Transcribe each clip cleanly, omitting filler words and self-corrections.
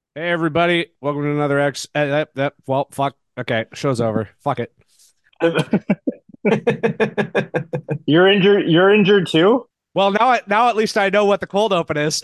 Hey everybody, welcome to another X. Well, fuck. Okay, show's over. Fuck it. You're injured. You're injured too. Well, now at least I know what the cold open is.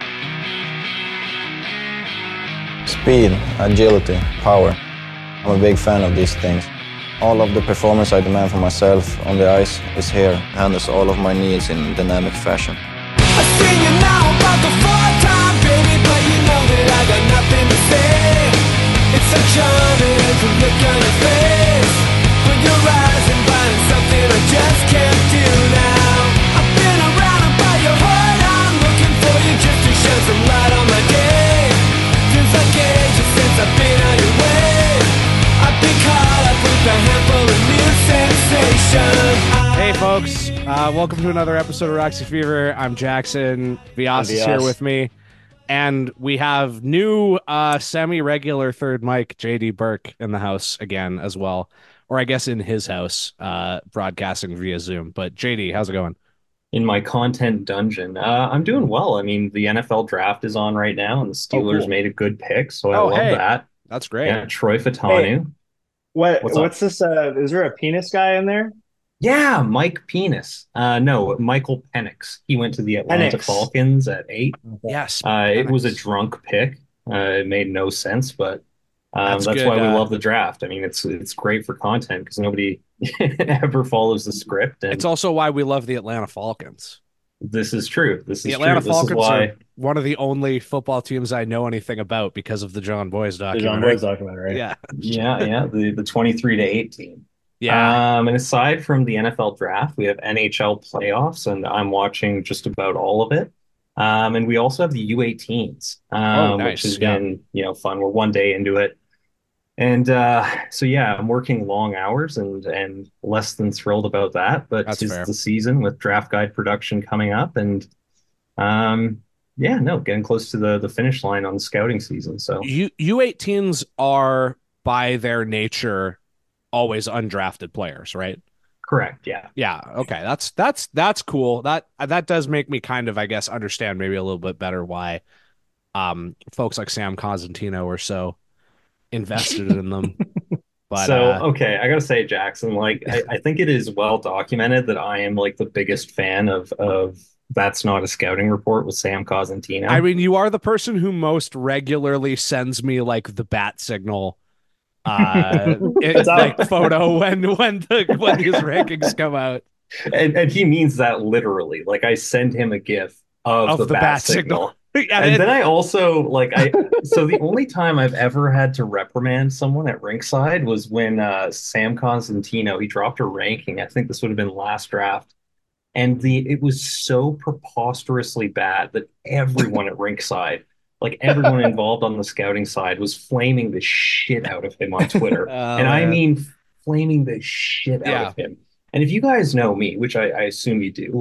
Speed, agility, power. I'm a big fan of these things. All of the performance I demand for myself on the ice is here, handles all of my needs in dynamic fashion. I sing you now about the fourth time, baby, but you know that I got nothing to say. It's so charming to look on your face when you're rising, finding something I just can't do now. I've been around about your heart, I'm looking for you just to shed some light on my day. Feels like ages since I've been on your way. I've been caught up with a handful of new sensations. Hey folks, welcome to another episode of Roxy Fever. I'm Jackson. Vias is here with me, and we have new semi-regular third mic JD Burke in the house again as well, or I guess in his house, broadcasting via Zoom. But JD, how's it going? In my content dungeon. I'm doing well. I mean, the NFL draft is on right now, and the Oh, Steelers cool. made a good pick, so I Oh, love hey, that. that's great. Yeah, Troy Hey, Fatanu. what? What's What's up? this? Is there a penis guy in there? Yeah, Mike Penis. No, Michael Penix. He went to the Atlanta Penix. Falcons at 8. Okay. Yes, It was a Penix. drunk pick. It made no sense, but That's that's good. why we love the draft. I mean, it's great for content because nobody ever follows the script, It's and also why we love the Atlanta Falcons. this is true. This The is Atlanta true. This is Falcons are why. one of the only football teams I know anything about because of the John Boys The John Boy's documentary. documentary. Yeah. Yeah, the 23 to 8 team. Yeah. And aside from the NFL draft, we have NHL playoffs, and I'm watching just about all of it. And we also have the U18s, Oh, which has nice. Yeah. been, fun. We're one day into it. And so yeah, I'm working long hours and less than thrilled about that, but That's 'tis fair. the season with draft guide production coming up and um yeah, no, getting close to the finish line on the scouting season. So U18s are by their nature always undrafted players, right? correct, yeah. Yeah. Okay. That's cool. That does make me kind of, I guess, understand maybe a little bit better why folks like Sam Cosentino are so invested in them. But So, okay, I gotta say, Jackson, I think it is well documented that I am like the biggest fan of That's Not a Scouting Report with Sam I Cosentino. mean, you are the person who most regularly sends me like the bat signal It's like up. photo when these rankings come out And he means that literally. Like I send him a GIF of of the the bat bat signal. signal. And And then then I also so the only time I've ever had to reprimand someone at Rinkside was when Sam Cosentino, he dropped a ranking. I think this would have been last draft. And it was so preposterously bad that everyone at Rinkside, like everyone involved on the scouting side, was flaming the shit out of him on Twitter. oh And I man. mean flaming the shit out Yeah, of him. And if you guys know me, which I assume you do,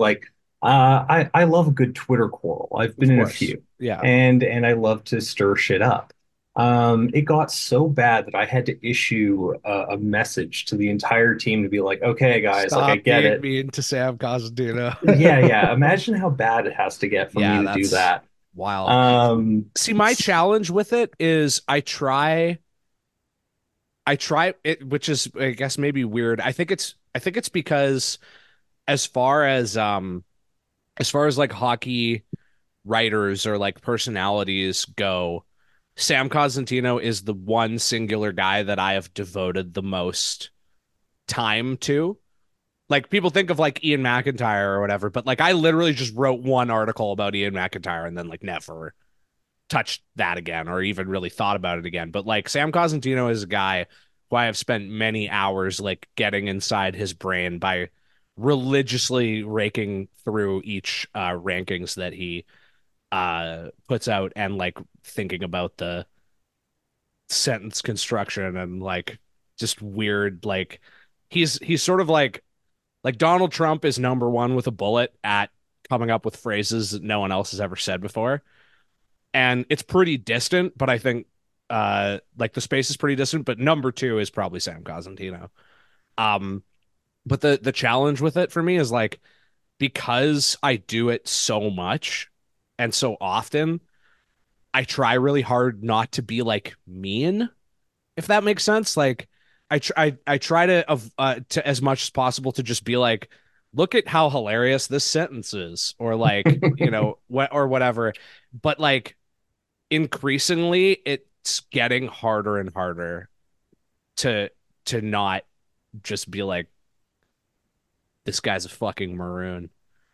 I love a good Twitter quarrel. I've of been in a course. few, Yeah. and I love to stir shit up. It got so bad that I had to issue a message to the entire team to be like, okay, guys, like I Stop get being it. mean to Sam Cosentino. Yeah. Imagine how bad it has to get for me Yeah, to do that's that. wild. Um, See, my challenge with it is I try it, which is I guess maybe weird. I think it's because as far as like hockey writers or like personalities go, Sam Cosentino is the one singular guy that I have devoted the most time to. Like people think of like Ian McIntyre or whatever, but like I literally just wrote one article about Ian McIntyre and then like never touched that again or even really thought about it again. But like Sam Cosentino is a guy who I have spent many hours like getting inside his brain by religiously raking through each rankings that he puts out and like thinking about the sentence construction and like just weird like he's sort of like Donald Trump is number one with a bullet at coming up with phrases that no one else has ever said before. And it's pretty distant, but I think like the space is pretty distant, but number two is probably Sam Cosentino. Um but the challenge with it for me is like because I do it so much and so often, I try really hard not to be like mean, if that makes sense. Like I try to as much as possible to just be like, look at how hilarious this sentence is, or like, what or whatever. But like increasingly it's getting harder and harder to not just be like, this guy's a fucking maroon.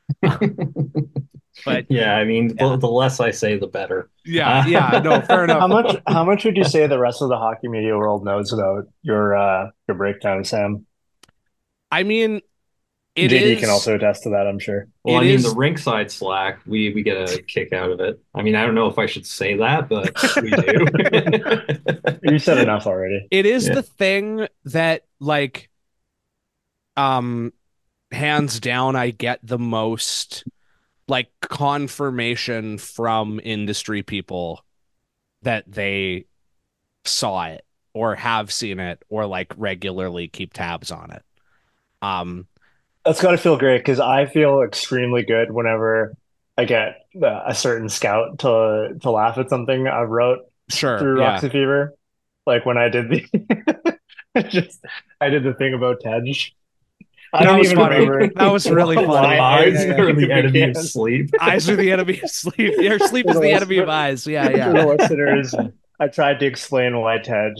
But Yeah, I mean, yeah. the less I say, the better. Yeah, no, fair enough. How much would you say the rest of the hockey media world knows about your breakdown, Sam? I mean, it JD can is also attest to that, I'm sure. Well, it I mean, the is Rinkside Slack, we get a kick out of it. I mean, I don't know if I should say that, but we do. You said enough already. it is Yeah. the thing that like um hands down I get the most like confirmation from industry people that they saw it or have seen it or like regularly keep tabs on it. Um, That's got to feel great because I feel extremely good whenever I get a certain scout to laugh at something I wrote sure, through yeah. Roxy Fever. Like when I did the just I did the thing about Tej. I That don't was even funny. remember That was really funny. why Eyes Yeah, yeah. are the enemy of began. sleep. Eyes are the enemy of sleep. Your sleep For is the the list- enemy of eyes. Yeah, For the yeah. listeners, I tried to explain why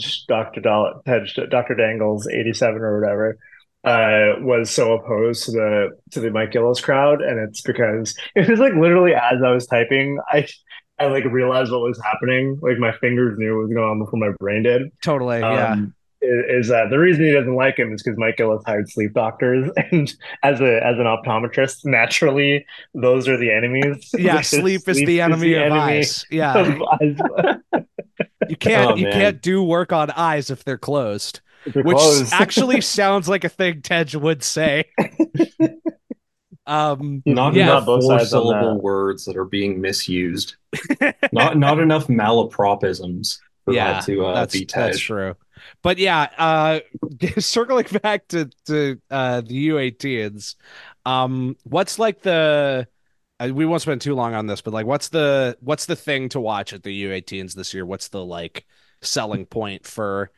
Dr. Dangles 87 or whatever, was so opposed to the Mike Gillis crowd, and it's because it was like literally as I was typing, I like realized what was happening. Like my fingers knew what was going on before my brain did. Totally. Yeah. Is that the reason he doesn't like him is because Mike Gillis hired sleep doctors, and as an optometrist, naturally those are the enemies. Yeah, Because sleep is the enemy of eyes. Yeah. of eyes. You can't Oh, you man. can't do work on eyes if they're closed. They're Which closed. actually sounds like a thing Tej would say. He's Not yeah. enough both sides on four-syllable that. words that are being misused. Not enough malapropisms for Yeah, that to that's be that's Tej. true. But yeah, circling back to the U18s, what's like the we won't spend too long on this, but like what's the thing to watch at the U18s this year? What's the like selling point for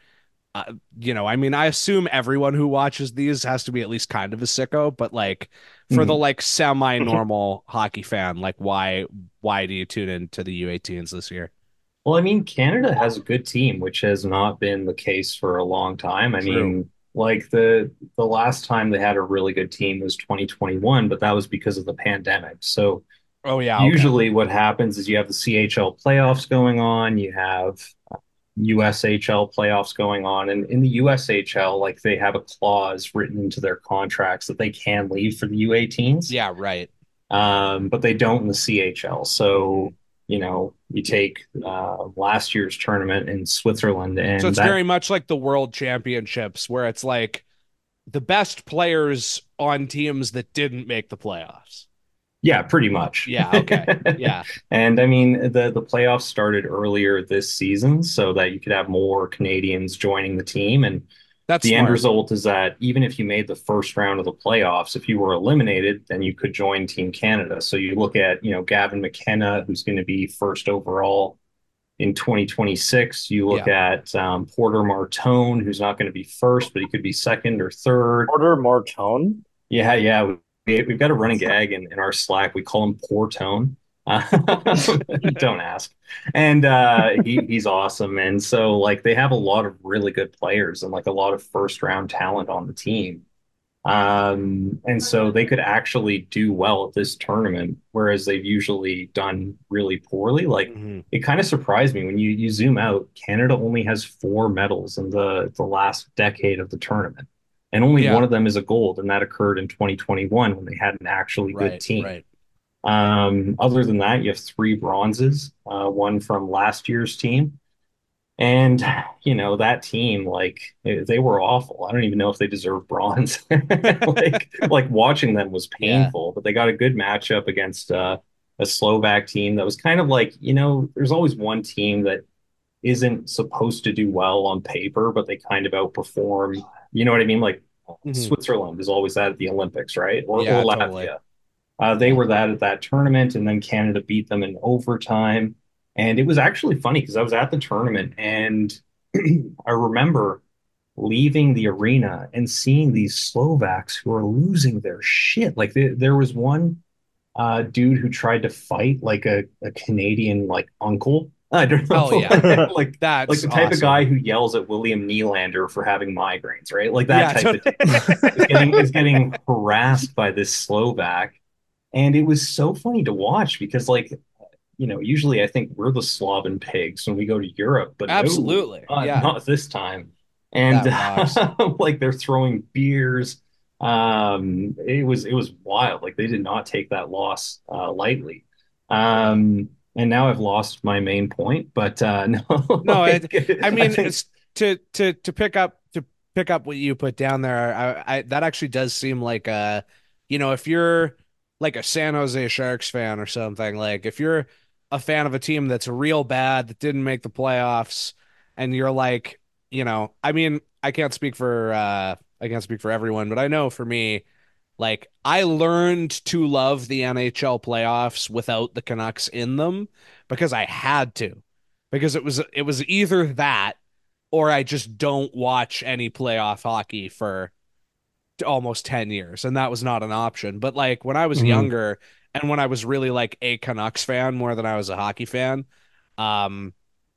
I mean, I assume everyone who watches these has to be at least kind of a sicko, but like for the Mhm. like semi-normal hockey fan, like why do you tune into the U18s this year? Well, I mean, Canada has a good team, which has not been the case for a long time. I True. mean, like the last time they had a really good team was 2021, but that was because of the pandemic. So Oh yeah, okay. usually what happens is you have the CHL playoffs going on, you have USHL playoffs going on, and in the USHL, like they have a clause written into their contracts that they can leave for the U18s. Yeah, right. But they don't in the CHL. So, you take last year's tournament in Switzerland, and So it's that, very much like the World Championships where it's like the best players on teams that didn't make the playoffs. yeah, pretty much. Yeah, okay. Yeah. And I mean, the playoffs started earlier this season so that you could have more Canadians joining the team. And That's the end smart. result is that even if you made the first round of the playoffs, if you were eliminated, then you could join Team Canada. So you look at, Gavin McKenna, who's going to be first overall in 2026. You look at Porter Martone, who's not going to be first, but he could be second or third. Order more tone. Yeah. We've got a running gag in our Slack. We call him Portone. Don't ask. And he's awesome. And so like they have a lot of really good players and like a lot of first round talent on the team. And so they could actually do well at this tournament, whereas they've usually done really poorly. Like Mhm. it kind of surprised me when you zoom out, Canada only has 4 medals in the last decade of the tournament. And only Yeah. one of them is a gold, and that occurred in 2021 when they had an actually good team. Right. Other than that, you have 3 bronzes, one from last year's team. And, that team, like, they were awful. I don't even know if they deserve bronze. Like watching them was painful, but they got a good matchup against a Slovak team that was kind of like, there's always one team that isn't supposed to do well on paper, but they kind of outperform. You know what I mean? Like Mhm. Switzerland is always that at the Olympics, right? Or Yeah, Latvia. totally. They were that at that tournament, and then Canada beat them in overtime. And it was actually funny because I was at the tournament and I remember leaving the arena and seeing these Slovaks who are losing their shit. Like there was one dude who tried to fight like a Canadian like uncle. I don't know, Hell yeah. like That's the type of guy awesome. who yells at William Nylander for having migraines, right? Like that Yeah. type of dude is getting harassed by this Slovak. And it was so funny to watch because like, usually I think we're the slobbing pigs when we go to Europe, but no, Absolutely. Yeah. not this time. And That rocks. like they're throwing beers. It was wild. Like they did not take that loss lightly. Yeah. And now I've lost my main point, but no, No, like I I mean, think it's to pick up what you put down there. I that actually does seem like if you're like a San Jose Sharks fan or something, like if you're a fan of a team that's real bad that didn't make the playoffs, and you're like, I mean, I can't speak for everyone, but I know for me, like I learned to love the NHL playoffs without the Canucks in them because I had to. Because it was either that or I just don't watch any playoff hockey for almost 10 years, and that was not an option. But like when I was Mhm. younger and when I was really like a Canucks fan more than I was a hockey fan, um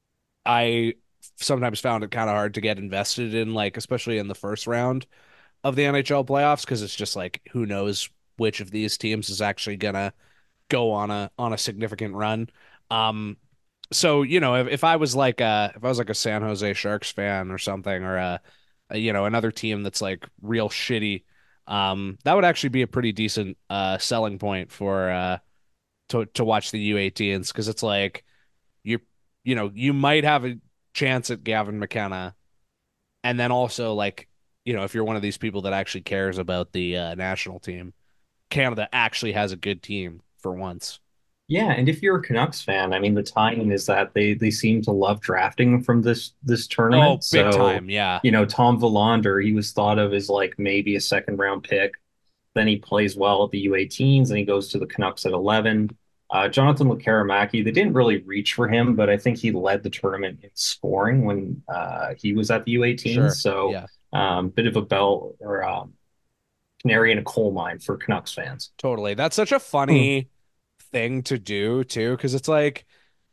I sometimes found it kind of hard to get invested in, like especially in the first round of the NHL playoffs, because it's just like who knows which of these teams is actually gonna go on a significant run. Um, so if I was like a San Jose Sharks fan or something, or another team that's like real shitty, that would actually be a pretty decent selling point for to watch the U18s, because it's like you you might have a chance at Gavin McKenna, and then also like if you're one of these people that actually cares about the national team, Canada actually has a good team for once. yeah, and if you're a Canucks fan, I mean, the tie-in is that they seem to love drafting from this tournament. Oh, big So, time, yeah. Tom Villander, he was thought of as like maybe a second round pick. Then he plays well at the U18s, and he goes to the Canucks at 11. Jonathan Lekkerimäki, they didn't really reach for him, but I think he led the tournament in scoring when he was at the U18s. Sure. So, Yeah, bit of a bell or canary in a coal mine for Canucks fans. totally. That's such a Hmm. funny thing to do too, because it's like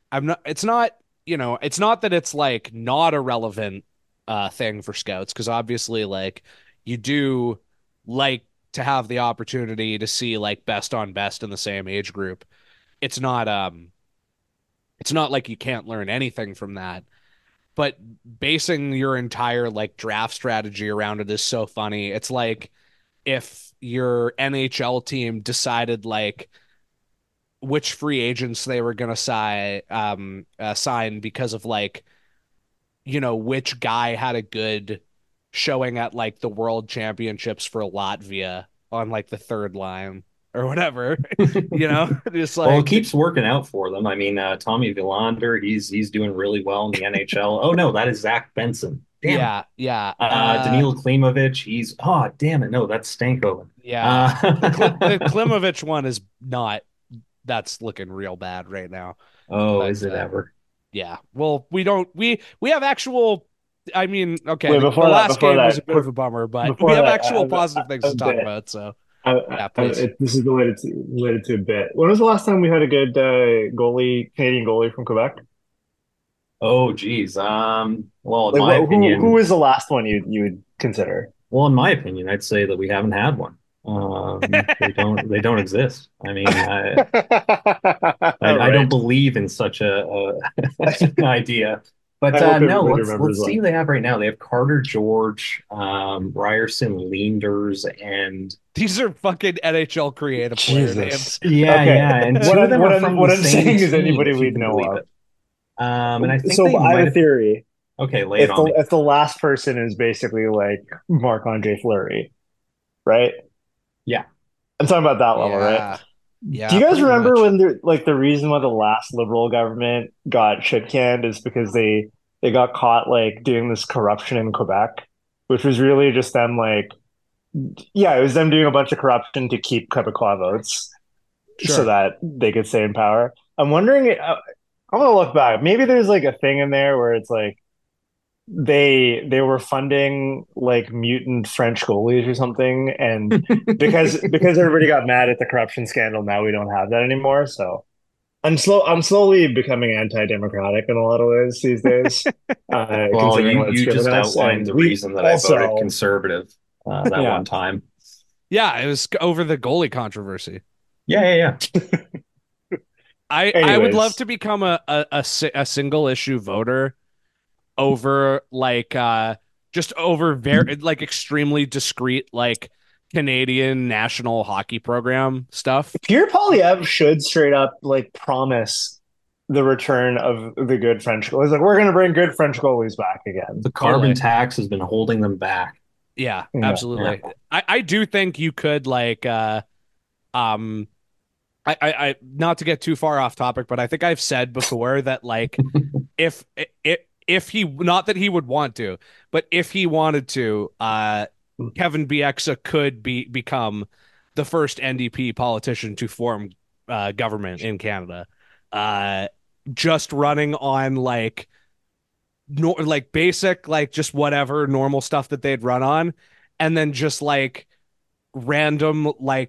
it's not that it's like not a relevant thing for scouts, because obviously like you do like to have the opportunity to see like best on best in the same age group. It's not like you can't learn anything from that, but basing your entire like draft strategy around it is so funny. It's like if your NHL team decided like which free agents they were gonna sign because of like which guy had a good showing at like the World Championships for Latvia on like the third line or whatever, just Well, it like keeps working out for them. I mean, Tommy Villander, he's doing really well in the NHL. Oh no, that is Zach Benson. Damn it. yeah, yeah, Danilo Klimovich, damn it, no, that's Stankoven. yeah. The Uh, Klimovich one is not. That's looking real bad right now. oh, But is it ever? yeah, well, we have actual. I mean, okay, Wait, the last before game was that, a bit of a bummer, but we before have that, actual positive things a to talk bit. about. So I, yeah, please. this is related to a bit. When was the last time we had a good Canadian goalie from Quebec? Oh, geez. Well, in Like, my who opinion, is the last one you would consider? I'd say that we haven't had one. They don't exist. I mean, All I don't right. believe in such an idea. But I hope no, everybody let's remembers see that. who they have right now. They have Carter George, Ryerson Leanders, and These are fucking NHL creative player Jesus. names. yeah, Okay. yeah, and two of them are from What the I'm same saying is team, anybody if you we'd can know believe of. it. And I think So they I have might a have. theory. Okay, lay it on me. If the last person is basically like Marc-Andre Fleury, right? Yeah. I'm talking about that level, right? Yeah, Do yeah, you guys pretty remember much. when the reason why the last Liberal government got shit canned is because they got caught like doing this corruption in Quebec, which was really just them like yeah, it was them doing a bunch of corruption to keep Quebecois votes so Sure. that they could stay in power. I'm wondering I'm gonna look back. Maybe there's like a thing in there where it's like they were funding like mutant French goalies or something, and because everybody got mad at the corruption scandal, now we don't have that anymore. So I'm slowly becoming anti-democratic in a lot of ways these days, Well, considering you what it's you given just us. outlined And the we reason that I voted also, conservative that yeah, one time. Yeah, it was over the goalie controversy. Yeah. I would love anyways, to become a single issue voter over like just over very like extremely discreet like Canadian national hockey program stuff. Pierre Polyev should straight up like promise the return of the good French goalies. Like we're gonna bring good French goalies back again. The carbon Totally. tax has been holding them back. Yeah, Yeah. absolutely. I do think you could like um I not to get too far off topic, but I think I've said before that like if if he not that he would want to, but if he wanted to, Kevin Bieksa could become the first NDP politician to form government in Canada. Uh, just running on like like basic like just whatever normal stuff that they'd run on, and then just like random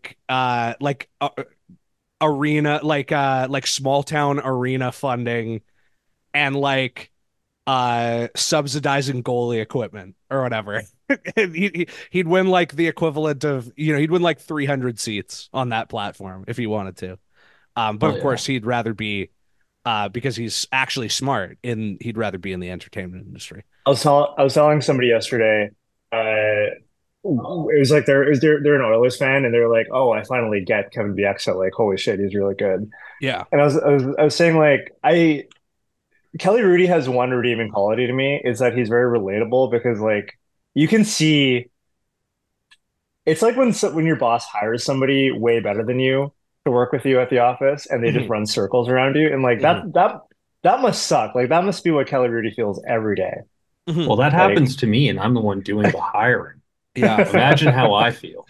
arena like small town arena funding and like subsidizing goalie equipment or whatever. He'd win like the equivalent of he'd win like 300 seats on that platform if he wanted to. But Oh of yeah. course he'd rather be because he's actually smart and he'd rather be in the entertainment industry. I was telling somebody yesterday. It was like they're an Oilers fan, and they're like, "Oh, I finally get Kevin Bieksa. Like, holy shit, he's really good." Yeah. And I was saying like I Kelly Rudy has one redeeming quality to me is that he's very relatable because like you can see it's like when your boss hires somebody way better than you to work with you at the office and they just Mhm. run circles around you and like Mhm. that must suck. Like that must be what Kelly Rudy feels every day. Mhm. Well, that Like happens to me, and I'm the one doing the hiring. Yeah. Imagine how I feel.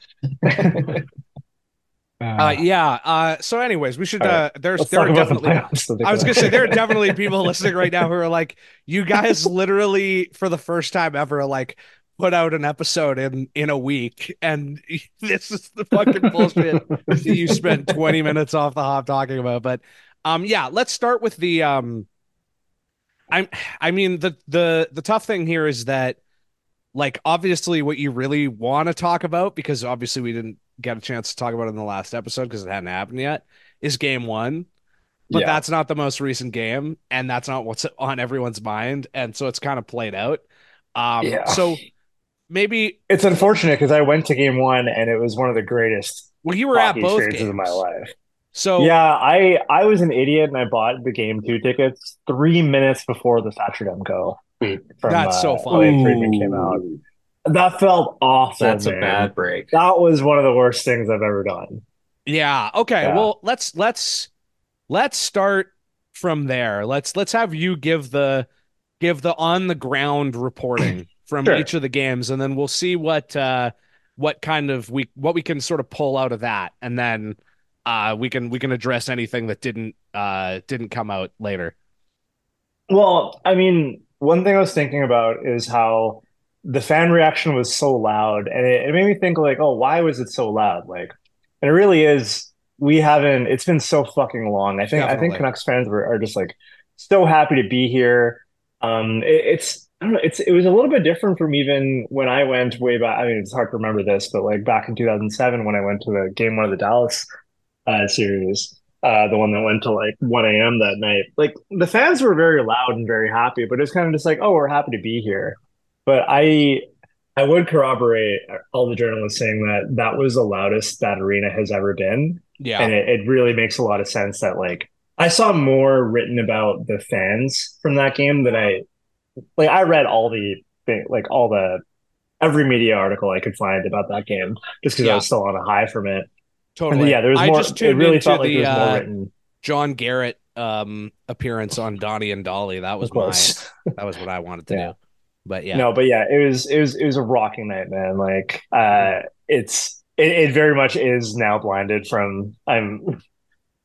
Yeah. So anyways, we should all right, there's let's there talk are about the definitely playoffs. I was gonna say there are definitely people listening right now who are like, you guys literally for the first time ever like put out an episode in a week, and this is the fucking bullshit that you spent 20 minutes off the hop talking about. But yeah, let's start with the I'm I mean the tough thing here is that like obviously what you really want to talk about, because obviously we didn't get a chance to talk about it in the last episode because it hadn't happened yet, is game one. But Yeah, that's not the most recent game, and that's not what's on everyone's mind, and so it's kind of played out. yeah. So maybe It's unfortunate because I went to game one and it was one of the greatest well, you were at hockey both experiences of my games, life. so Yeah, I was an idiot and I bought the game two tickets 3 minutes before the Thatcher Demko tweet from that's so Elliotte funny. Friedman came out. Ooh, That felt awful, that's a man. bad break. That was one of the worst things I've ever done. Yeah. Okay. Yeah, Well, let's start from there. Let's have you give the on the ground reporting from each sure. of the games, and then we'll see what kind of what we can sort of pull out of that, and then we can address anything that didn't come out later. Well, I mean, one thing I was thinking about is how the fan reaction was so loud, and it made me think like, oh, why was it so loud? Like, and it really is. We haven't. It's been so fucking long. I think Definitely. Canucks fans are just like so happy to be here. It's I don't know. It was a little bit different from even when I went way back. I mean, it's hard to remember this, but like back in 2007 when I went to the game one of the Dallas series, the one that went to like 1 a.m. that night. Like the fans were very loud and very happy, but it's kind of just like, oh, we're happy to be here. But I would corroborate all the journalists saying that that was the loudest that arena has ever been, Yeah. and it really makes a lot of sense that like I saw more written about the fans from that game than I read all the like all the every media article I could find about that game just because I Yeah. was still on a high from it. And Totally. yeah, there was I more. just It tuned really into felt like there the was more written, John Garrett appearance on Donnie and Dolly. of course. That was what I wanted to Yeah. do. But yeah. No, but yeah, it was a rocking night, man. Like, it very much is now blinded from.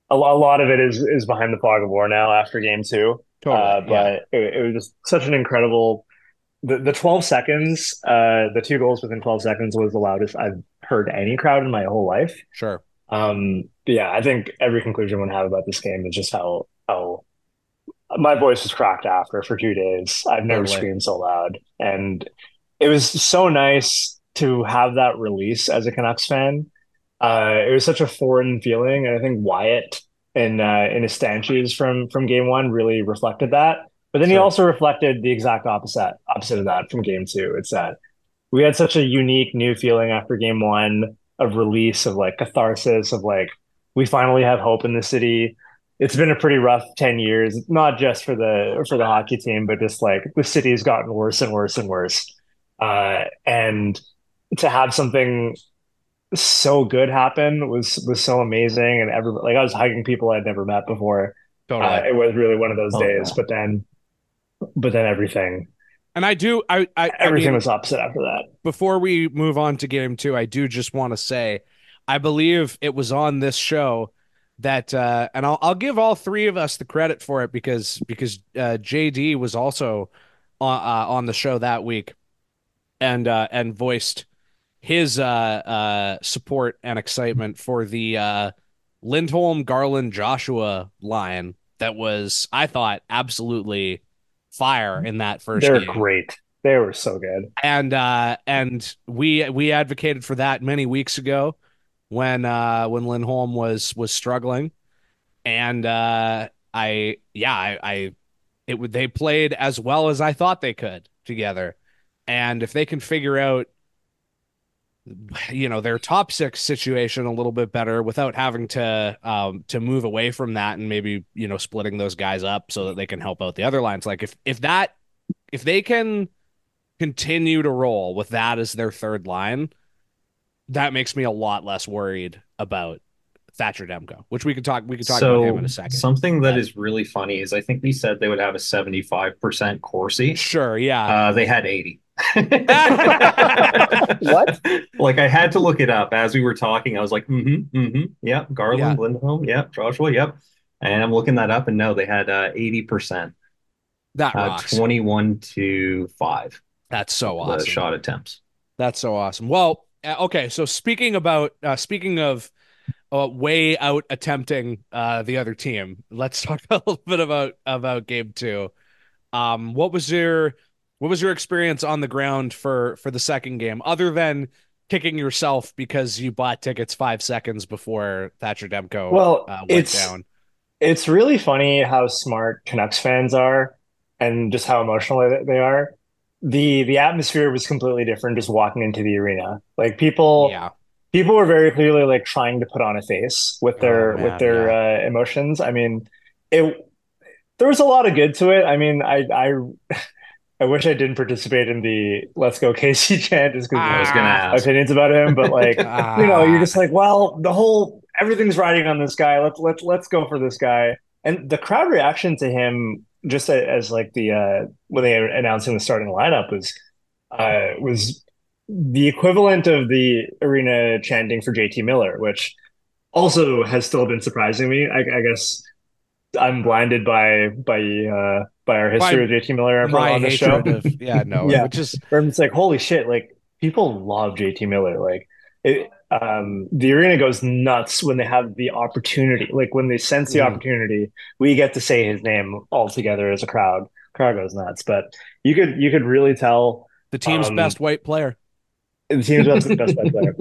a lot of it is behind the fog of war now after game two. Totally. Yeah. But it was just such an incredible the 12 seconds, the two goals within 12 seconds was the loudest I've heard any crowd in my whole life. Sure. But yeah, I think every conclusion one have about this game is just how my voice was cracked after for 2 days. I've never Totally. screamed so loud, and it was so nice to have that release as a Canucks fan. It was such a foreign feeling, and I think Wyatt in his stanchies from game one really reflected that. But then he Sure. also reflected the exact opposite of that from game two. It's that we had such a unique new feeling after game one of release, of like catharsis, of like we finally have hope in the city. It's been a pretty rough 10 years, not just for the hockey team, but just like the city's gotten worse and worse and worse. And to have something so good happen was so amazing, and every like I was hugging people I'd never met before. Totally. It was really one of those Oh days. yeah. But then And I do. I everything mean, was opposite after that. before we move on to game two, I do just want to say, I believe it was on this show that, and I'll give all three of us the credit for it because JD was also on the show that week and voiced his support and excitement for the Lindholm Garland Joshua line that was, I thought, absolutely fire in that first They're game. great. They were so good. And we advocated for that many weeks ago when Lindholm was struggling. And I it would they played as well as I thought they could together. And if they can figure out their top six situation a little bit better without having to move away from that and maybe splitting those guys up so that they can help out the other lines, like if they can continue to roll with that as their third line, that makes me a lot less worried about Thatcher Demko, which we can talk about him in a So second. something that But is really funny is I think we said they would have a 75% Corsi. sure, yeah. They had 80. What? Like I had to look it up as we were talking. I was like, yep, Yeah, Garland, Lindholm, yep, Joshua, yep. And I'm looking that up, and no, they had 80%, that rocks. 21-5 That's so the awesome. shot attempts. That's so awesome. Well, okay, so speaking of way out attempting the other team, let's talk a little bit about game two. What was your experience on the ground for the second game, other than kicking yourself because you bought tickets 5 seconds before Thatcher Demko Well, went down? it's really funny how smart Canucks fans are and just how emotional they are. The atmosphere was completely different just walking into the arena. Like Yeah. people were very clearly like trying to put on a face with Oh with man, their yeah. emotions. I mean, it there was a lot of good to it. I mean, I wish I didn't participate in the "Let's Go Casey" chant just because I was gonna Ah, ask. opinions about him, but like you're just ah. like, well, the whole everything's riding on this guy. Let's go for this guy. And the crowd reaction to him, just as like the when they announcing the starting lineup was the equivalent of the arena chanting for JT Miller, which also has still been surprising me. I guess I'm blinded by our history by with JT Miller my on this show. hatred of yeah, no, Yeah, which is where I'm just like, holy shit, like people love JT Miller. Like the arena goes nuts when they have the opportunity. Like when they sense the mhm. opportunity, we get to say his name all together as a crowd. Crowd goes nuts. But you could really tell The team's um best white player. the team's best player.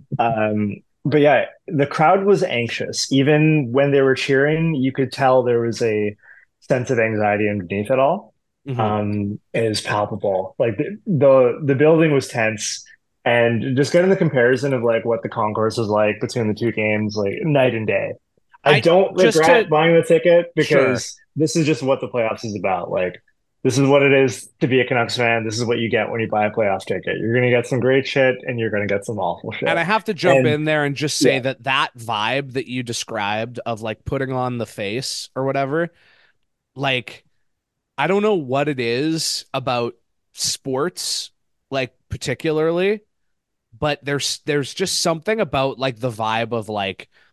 But yeah, the crowd was anxious. Even when they were cheering, you could tell there was a sense of anxiety underneath it all. Hmm. It was palpable. Like the building was tense, and just getting the comparison of like what the concourse was like between the two games, like night and day. I I don't just to regret buying the ticket Sure. because this is just what the playoffs is about. Like this is what it is to be a Canucks fan. This is what you get when you buy a playoff ticket. You're gonna get some great shit, and you're gonna get some awful And shit. I have to jump And in there and just say yeah, that vibe that you described of like putting on the face or whatever, like I don't know what it is about sports, like particularly, but there's just something about like the vibe of like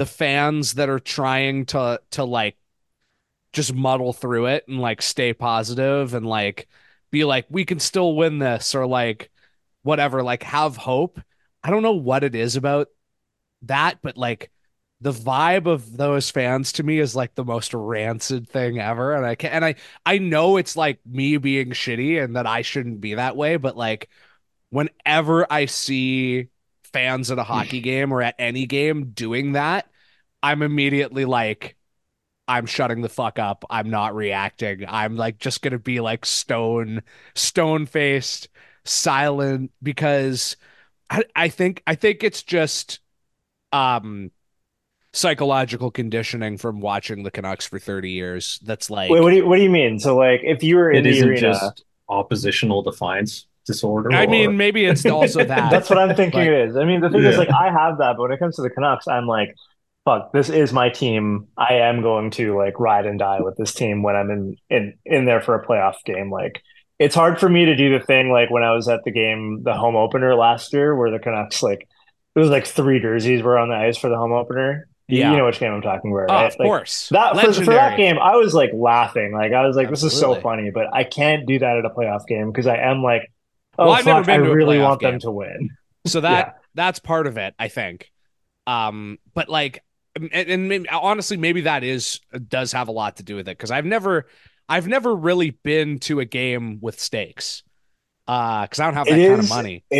the fans that are trying to like just muddle through it and like stay positive and like be like we can still win this or like whatever, like have hope. I don't know what it is about that, but like the vibe of those fans to me is like the most rancid thing ever. And I know it's like me being shitty and that I shouldn't be that way, but like whenever I see fans at a hockey game or at any game doing that, I'm immediately like, I'm shutting the fuck up. I'm not reacting. I'm like just gonna be like stone faced, silent because I think it's just um psychological conditioning from watching the Canucks for 30 years. That's Wait, like, what do you mean? So like if you were in It the isn't arena, just oppositional defiance disorder, I mean, or maybe it's also that, that's what I'm thinking but it is. I mean, the thing is yeah. like I have that, but when it comes to the Canucks, I'm like, fuck, this is my team. I am going to like ride and die with this team when I'm in there for a playoff game. Like it's hard for me to do the thing like when I was at the game, the home opener last year, where the Canucks like it was like three jerseys were on the ice for the home opener. You yeah. know which game I'm talking about, Oh, right? of Like course. that for that Legendary. game, I was like laughing. Like I was like, this is so Absolutely. funny, but I can't do that at a playoff game because I am like, Well, oh I've never fuck, I been to a really playoff want them game. to win. So Yeah. that's part of it, I think. But like and maybe, honestly maybe that is does have a lot to do with it because I've never really been to a game with stakes. Because I don't have It that kind of is. money.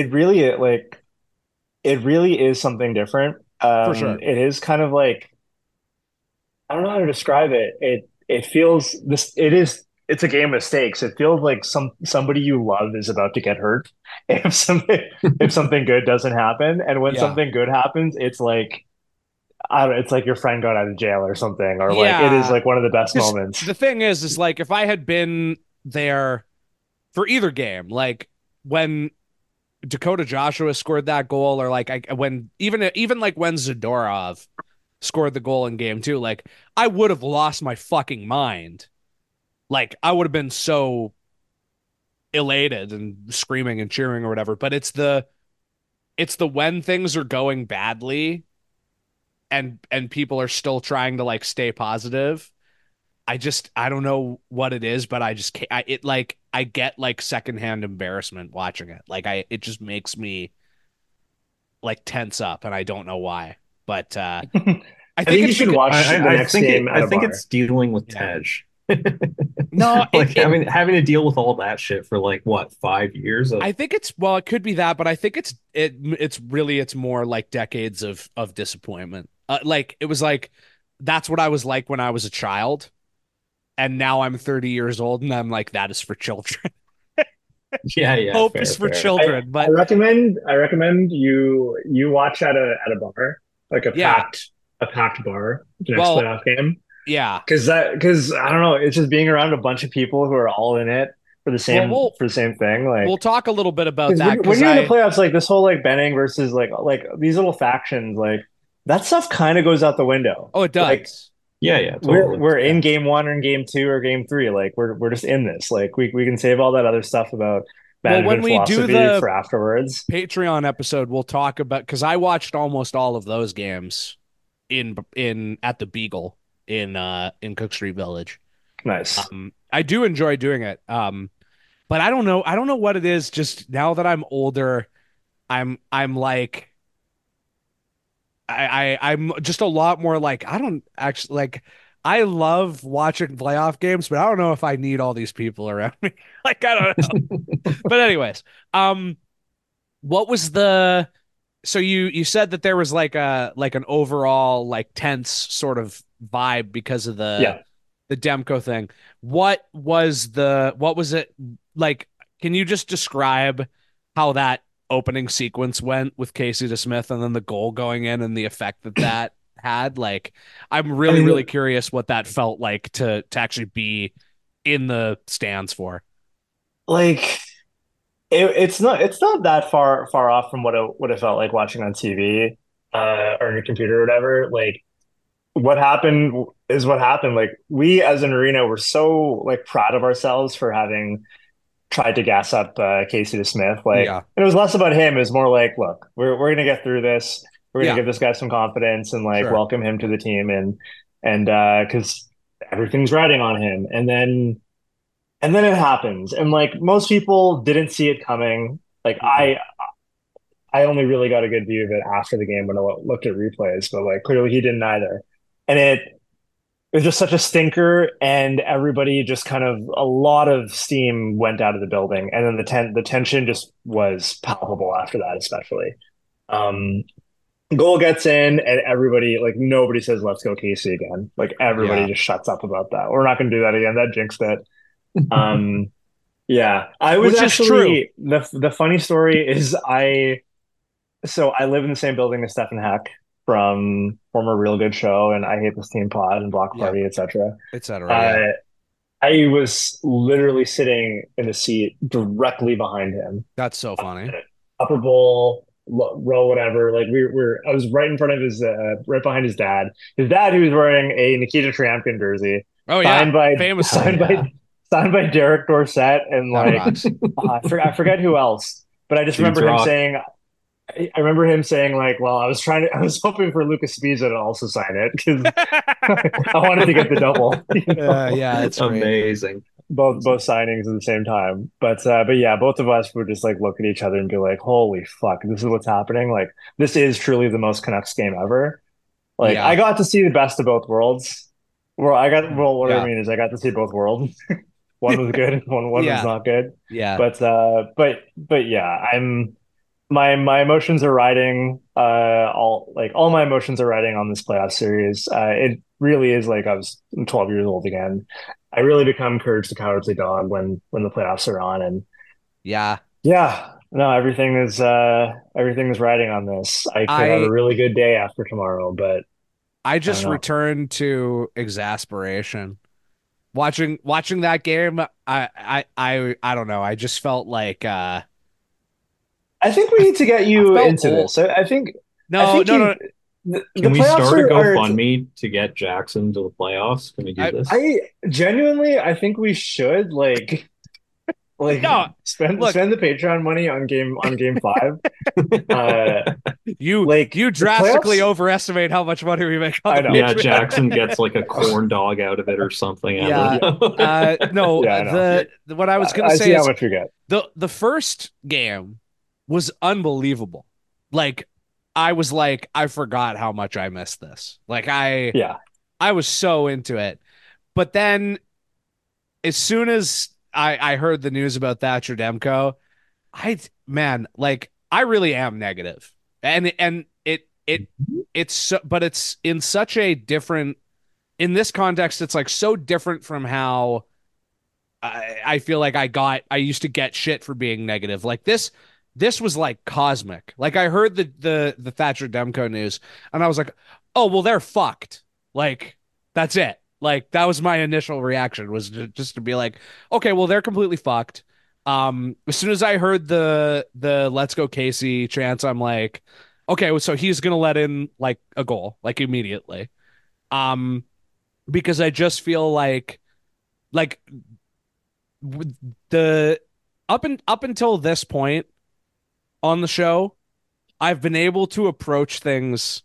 It really is something different. For sure. It is kind of like I don't know how to describe it. It feels this. It is. It's a game of stakes. It feels like somebody you love is about to get hurt if something good doesn't happen, and when Yeah. something good happens, it's like I don't. It's like your friend got out of jail or something, or like it is Yeah. like one of the best Because moments. the thing is like if I had been there for either game, like when Dakota Joshua scored that goal, or like when even like when Zadorov scored the goal in game two, like I would have lost my fucking mind. Like I would have been so elated and screaming and cheering or whatever. But it's the when things are going badly and people are still trying to like stay positive. I don't know what it is, but I just can't, it like I get like secondhand embarrassment watching it. Like it just makes me like tense up and I don't know why. But I I think think you it's should because watch the next game at I a think bar. it's dealing with yeah. Tej. No, Like having to deal with all that shit for like what, 5 years of I think it's well, it could be that, but I think it's more like decades of disappointment. Like it was like that's what I was like when I was a child, and now I'm 30 years old, and I'm like that is for children. yeah, yeah, Hope is fair, for fair. children, I but recommend you watch at a bar, like yeah, a packed bar, the next well, playoff game. yeah, Because I don't know, it's just being around a bunch of people who are all in it well, we'll for the same thing. we'll Like talk a little bit about because that when because you're in the I playoffs, like this whole like Benning versus like these little factions, like that stuff kind of goes out the window. oh it Like does, Yeah, yeah, totally. we're in yeah. game one or in game two or game three. Like we're just in this. Like we can save all that other stuff about Well, when management we do philosophy the for afterwards. Patreon episode, we'll talk about because I watched almost all of those games in at the Beagle in Cook Street Village. Nice. I do enjoy doing it. But I don't know what it is. Just now that I'm older, I'm like I'm just a lot more like I don't actually like I love watching playoff games, but I don't know if I need all these people around me. Like I don't know. But anyways, um what was the so you said that there was like a like an overall like tense sort of vibe because of Yeah. the Demko thing. What was it like? Can you just describe how that opening sequence went with Casey DeSmith and then the goal going in and the effect that that had? Like, I'm I really, mean, really curious what that felt like to actually be in the stands for. like it's not that far off from what it felt like watching on TV or on your computer or whatever. Like what happened is what happened. Like we as an arena were so like proud of ourselves for having tried to gas up Casey DeSmith. Like Yeah. and it was less about him. It was more like, look, we're gonna get through this. We're gonna Yeah, give this guy some confidence and like sure. welcome him to the team and because everything's riding on him. And then it happens. And like most people didn't see it coming. Like Mm-mm. I only really got a good view of it after the game when I looked at replays, but like clearly he didn't either. And it was just such a stinker, and everybody just kind of a lot of steam went out of the building, and then the tension just was palpable after that, especially. Um, Goal gets in, and everybody like nobody says "Let's go Casey" again. Like everybody Yeah. just shuts up about that. We're not going to do that again. That jinxed it. Um, yeah, I was Which is true. actually the funny story is I live in the same building as Stefan Heck from former Real Good Show and I Hate This Team Pod and Block Yeah, Party, etc. etc. Uh, Yeah, I was literally sitting in a seat directly behind him, that's so funny. upper bowl, row, whatever. Like I was right in front of right behind his dad. His dad, who was wearing a Nikita Triumkin jersey, Oh yeah, signed by Oh famously. signed by yeah. signed by Derek Dorsett, and That like rocks. I forget who else, but I just Dudes remember him rock. saying. I remember him saying like, "Well, I was hoping for Lucas Spiza to also sign it because I wanted to get the double, Yeah, that's great. Amazing. both signings at the same time. But yeah, both of us would just like look at each other and be like, "Holy fuck, this is what's happening!" Like, this is truly the most Canucks game ever. Like, I Yeah, got to see the best of both worlds. What I yeah, mean is, I got to see both worlds. One was good, and one was yeah, not good. yeah. But yeah, my emotions are riding all my emotions are riding on this playoff series. It really is like I was 12 years old again. I really become Courage the Cowardly Dog when the playoffs are on, and Yeah. yeah, no, everything is riding on this. I could have a I really good day after tomorrow, but I I don't just know. returned to exasperation. Watching that game, I don't know. I just felt like I think we need to get I you felt into old. this. I No, think no, no. the Can we playoffs start a are GoFundMe to get Jackson to the playoffs? Can we do I this? I genuinely I think we should like no. Look, spend the Patreon money on game five. Uh, you the drastically playoffs. overestimate how much money we make on I the know. Yeah, Patreon. Jackson gets like a corn dog out of it or something. I Yeah. don't Yeah, know. No, yeah, I know. what I was gonna I see say how is much we get. the first game was unbelievable. Like I was like, I forgot how much I missed this. Like Yeah, I was so into it. But then as soon as I heard the news about Thatcher Demko, man, like I really am negative. And it's so, but it's in such a different in this context, it's like so different from how I feel like I used to get shit for being negative. Like this was like cosmic. Like I heard the Thatcher Demko news and I was like, oh well, they're fucked. Like that's it. Like that was my initial reaction was just to be like, okay, well they're completely fucked. As soon as I heard the Let's Go Casey chance, I'm like, okay, so he's gonna let in like a goal like immediately. Um, because I just feel like the up until this point on the show, I've been able to approach things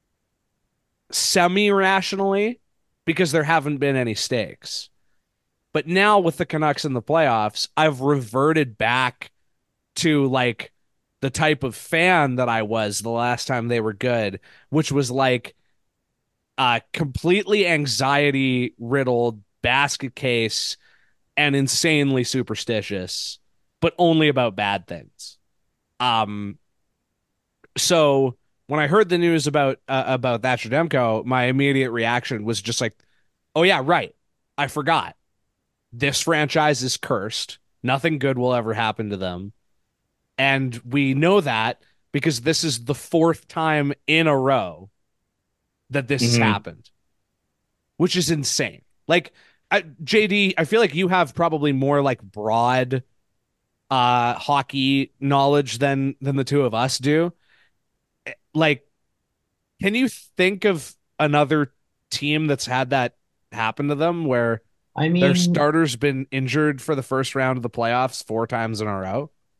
semi-rationally because there haven't been any stakes. But now with the Canucks in the playoffs, I've reverted back to like the type of fan that I was the last time they were good, which was like completely anxiety riddled basket case and insanely superstitious, but only about bad things. Um, so when I heard the news about Thatcher Demko, my immediate reaction was just like, "Oh yeah, right. I forgot. This franchise is cursed. Nothing good will ever happen to them, and we know that because this is the fourth time in a row that this has hmm happened, which is insane. Like, JD, I feel like you have probably more like broad hockey knowledge than the two of us do. Like, can you think of another team that's had that happen to them where I their mean, starter's been injured for the first round of the playoffs four times in a row?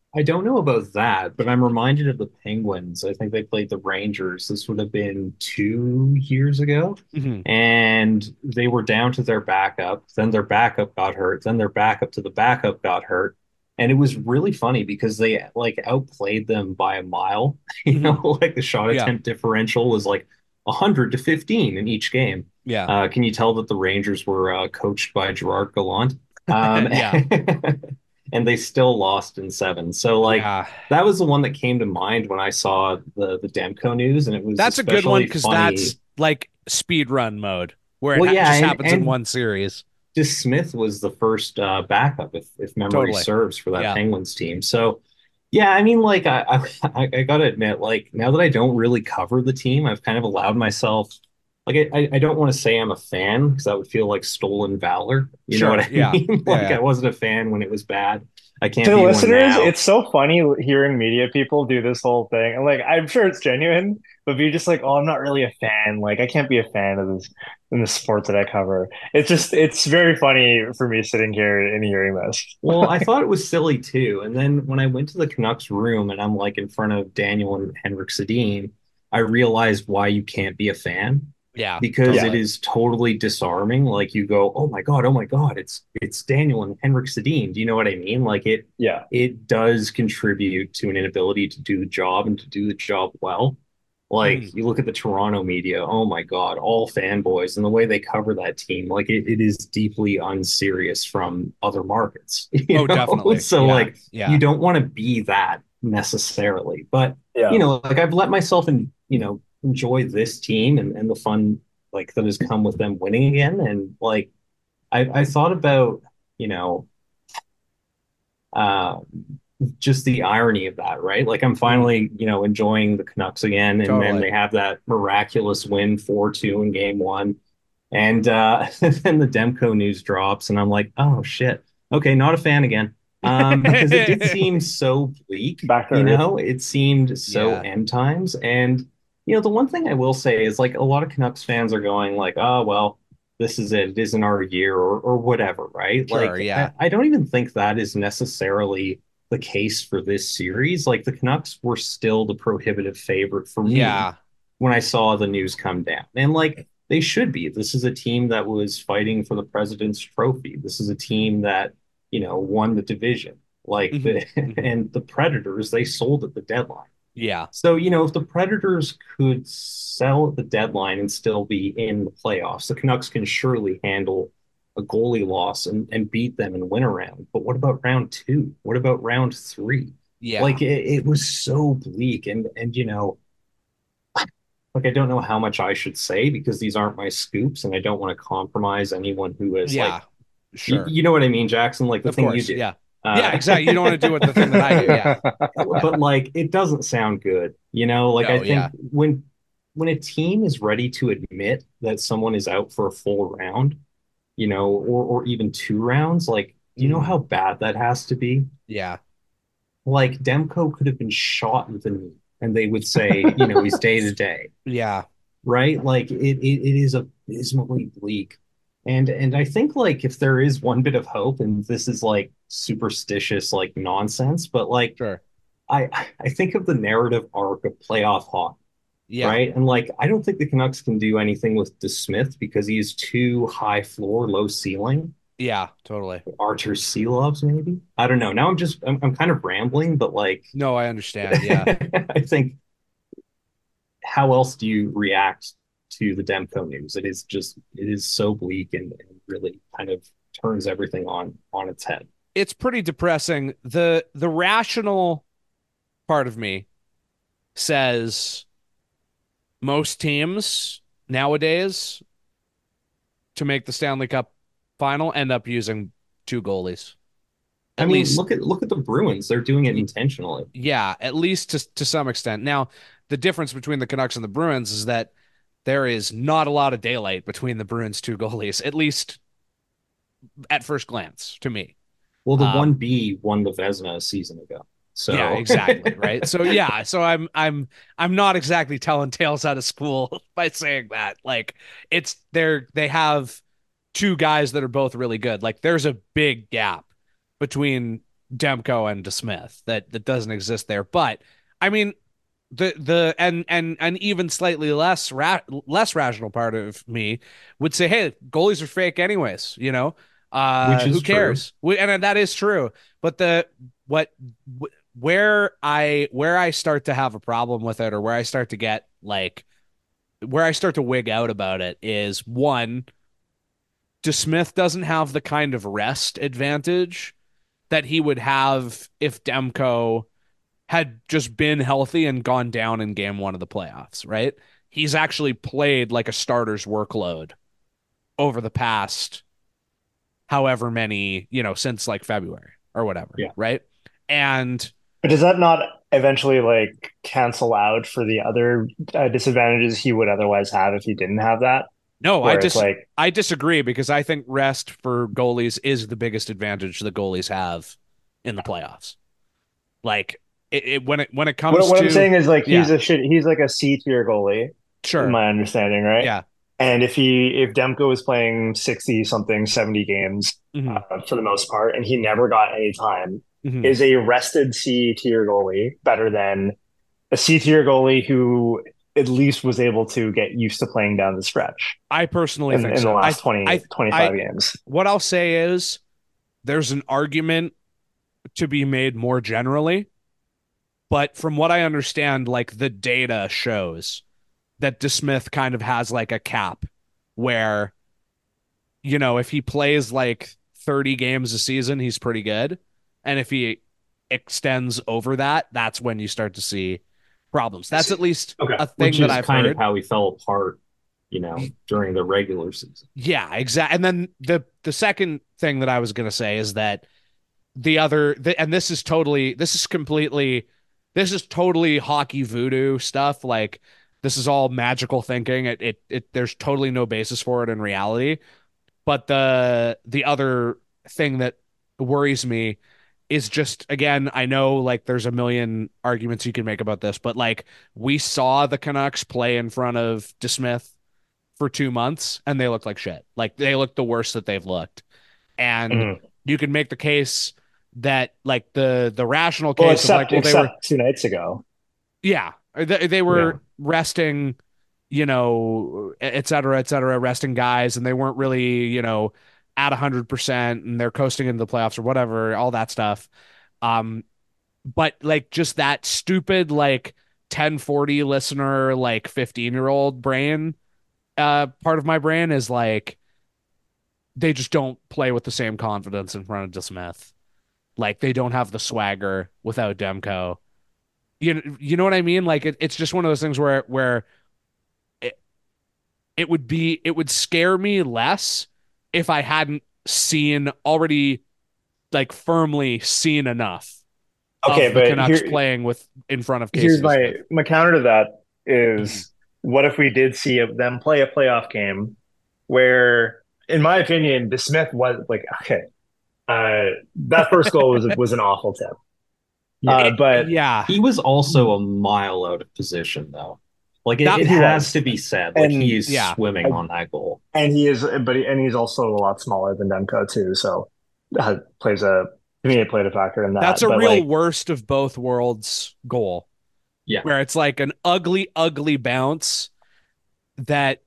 I don't know about that, but I'm reminded of the Penguins. I think they played the Rangers. This would have been 2 years ago. Mhm. And they were down to their backup. Then their backup got hurt. Then their backup to the backup got hurt. And it was really funny because they like outplayed them by a mile. Mhm. Like the shot Yeah. attempt differential was like 100-15 in each game. Yeah. Can you tell that the Rangers were coached by Gerard Gallant? Um, Yeah. and they still lost in seven. So like Yeah. that was the one that came to mind when I saw the Demko news, and it was That's a good one especially because funny. that's like speed run mode where Well, yeah, just and happens in and one series. just Smith was the first backup, if memory Totally. serves, for that Yeah. Penguins team. So yeah, I mean, like I gotta admit, like now that I don't really cover the team, I've kind of allowed myself. Like I don't want to say I'm a fan because that would feel like stolen valor. You know what Sure. I Yeah. mean? Yeah. Like Yeah. I wasn't a fan when it was bad. I To can't the be one listeners, now. it's so funny hearing media people do this whole thing. And like, I'm sure it's genuine, but be just like, oh, I'm not really a fan. Like, I can't be a fan of this in the sport that I cover. It's very funny for me sitting here and hearing this. Well, I thought it was silly too. And then when I went to the Canucks room and I'm like in front of Daniel and Henrik Sedin, I realized why you can't be a fan Yeah. because it Yeah. Totally. is totally disarming. Like you go, oh my God, it's Daniel and Henrik Sedin. Do you know what I mean? Like Yeah. it does contribute to an inability to do the job and to do the job well. Mhm. Like you look at the Toronto media, oh my God, all fanboys and the way they cover that team, like it is deeply unserious from other markets, Oh, definitely. So Yeah. like you Yeah. don't want to be that necessarily. But Yeah. like I've let myself enjoy this team and the fun like that has come with them winning again. And like I thought about, you know, uh just the irony of that, right? Like I'm Mhm. finally, enjoying the Canucks again, and then Totally. they have that miraculous win 4-2 in game one. And then the Demko news drops, and I'm like, oh shit. Okay, not a fan again. Because it did seem so bleak, Back to earth. it seemed so Yeah. end times. And the one thing I will say is like a lot of Canucks fans are going like, oh well, this is it. It isn't our year or whatever, right? Sure. Like Yeah. I don't even think that is necessarily the case for this series. Like the Canucks were still the prohibitive favorite for me Yeah. when I saw the news come down. And like they should be. This is a team that was fighting for the President's Trophy. This is a team that, won the division. Like Mhm. the Mhm. and the Predators, they sold at the deadline. Yeah. So, if the Predators could sell at the deadline and still be in the playoffs, the Canucks can surely handle a goalie loss and beat them and win a round. But what about round two? What about round three? Yeah. Like it was so bleak and like I don't know how much I should say because these aren't my scoops and I don't want to compromise anyone who is like Yeah. Sure. you know what I mean, Jackson, like the Of thing you course. do. Yeah. Yeah. Uh Exactly. You don't want to do what the thing that I do. Yeah. Yeah. but like it doesn't sound good, like I No. think Yeah. when a team is ready to admit that someone is out for a full round, or even 2 rounds, like do you know Mhm. how bad that has to be? Yeah. Like Demko could have been shot in the knee and they would say, he's day to day, Yeah. right? Like it is abysmally bleak. And I think like if there is one bit of hope, and this is like superstitious like nonsense, but like Sure. I think of the narrative arc of playoff hockey, Yeah. right? And like I don't think the Canucks can do anything with DeSmith because he's too high floor, low ceiling. Yeah. Totally. Archer Seelovs, maybe. I don't know. Now I'm kind of rambling, but like No, I understand. Yeah. I think how else do you react to the Demko news? It is so bleak and really kind of turns everything on its head. It's pretty depressing. The rational part of me says most teams nowadays to make the Stanley Cup final end up using two goalies. I At mean, least, look at the Bruins. They're doing it intentionally. yeah, at least to some extent. Now, the difference between the Canucks and the Bruins is that there is not a lot of daylight between the Bruins' two goalies, at least at first glance to me. Well, the Um, 1B won the Vezina a season ago. yeah, So exactly, right? So yeah, so I'm not exactly telling tales out of school by saying that. Like they have two guys that are both really good. Like there's a big gap between Demko and DeSmith. That doesn't exist there. But I mean, the and even slightly less rational part of me would say, hey, goalies are fake anyways, which is who true. cares? And that is true. But what where I start to have a problem with it, or where I start to get like where I start to wig out about it, is one, DeSmith doesn't have the kind of rest advantage that he would have if Demko had just been healthy and gone down in game one of the playoffs, right? He's actually played like a starter's workload over the past however many, since like February or whatever, Yeah. right? And But does that not eventually like cancel out for the other disadvantages he would otherwise have if he didn't have that? no, Where it's like, I disagree, because I think rest for goalies is the biggest advantage the goalies have in the playoffs. Like when it comes what I'm to, saying is like yeah, he's like a C tier goalie, in sure, my understanding, right? yeah, And if Demko was playing 60 something 70 games hmm for the most part, and he never got any time, hmm is a rested C tier goalie better than a C tier goalie who at least was able to get used to playing down the stretch I personally think in the so. last I 25 games? what I'll say is there's an argument to be made more generally, but from what I understand, like the data shows that DeSmith kind of has like a cap where, if he plays like 30 games a season, he's pretty good. And if he extends over that, that's when you start to see problems. I That's at see. least Okay. a thing Which that is I've kind of heard. how he fell apart, during the regular season. Yeah, exactly. And then the second thing that I was going to say is that and this is totally hockey voodoo stuff. Like, this is all magical thinking. There's totally no basis for it in reality. But the other thing that worries me is just, again, I know like there's a million arguments you can make about this, but like we saw the Canucks play in front of DeSmith for 2 months and they looked like shit. Like, they looked the worst that they've looked. And Mhm. you can make the case that like the rational Well, case of like, well, they were, except 2 nights ago. yeah, they Yeah. were resting, et cetera, resting guys, and they weren't really, at 100%, and they're coasting into the playoffs or whatever, all that stuff. Um, but like just that stupid like 1040 listener, like 15-year-old brain, part of my brain is like they just don't play with the same confidence in front of DeSmith. Like, they don't have the swagger without Demko. You know what I mean? Like, it's just one of those things where it, it would scare me less if I hadn't seen already, like firmly seen enough Okay, of the but Canucks playing with in front of Casey here's DeSmith. my counter to that Mhm. is, what if we did see them play a playoff game where, in my opinion, the Smith was like, okay, that first goal was an awful tip. Yeah. But Yeah, He was also a mile out of position, though. Like That- it he has was, to be said. Like he and is yeah. swimming on that goal. and he's also a lot smaller than Demko too, so that plays a to me it played a factor in That's that. a But real like, worst of both worlds goal, Yeah. where it's like an ugly, ugly bounce that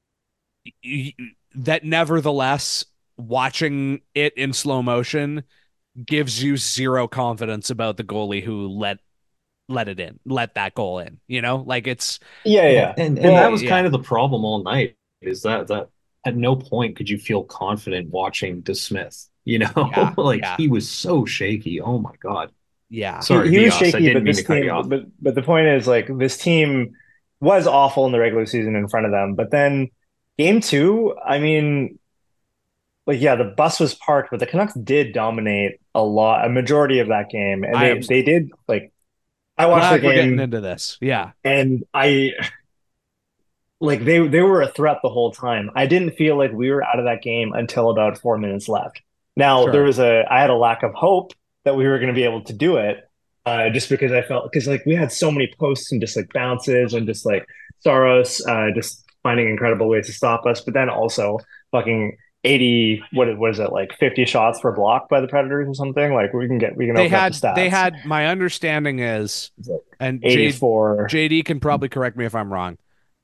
that nevertheless, watching it in slow motion gives you zero confidence about the goalie who let that goal in. Like it's yeah, Yeah. yeah. And that was Well, yeah, kind of the problem all night, is that at no point could you feel confident watching DeSmith. yeah, Like yeah, he was so shaky. Oh my God. yeah, Sorry, he was Vios. I shaky, didn't but mean to this cut you team, off. but the point is like this team was awful in the regular season in front of them, but then game two, I mean, like yeah, the bus was parked, but the Canucks did dominate a majority of that game, and I am they did like I watched the glad we're getting game into this. Yeah, and I like they were a threat the whole time. I didn't feel like we were out of that game until about 4 minutes left. Now sure. I had a lack of hope that we were going to be able to do it, just because I felt because like we had so many posts and just like bounces and just like Saros just finding incredible ways to stop us, but then also fucking 80, what is it, like 50 shots per block by the Predators or something? Like we can open up the They stats. had my understanding is, It's like and 84, JD can probably correct me if I'm wrong,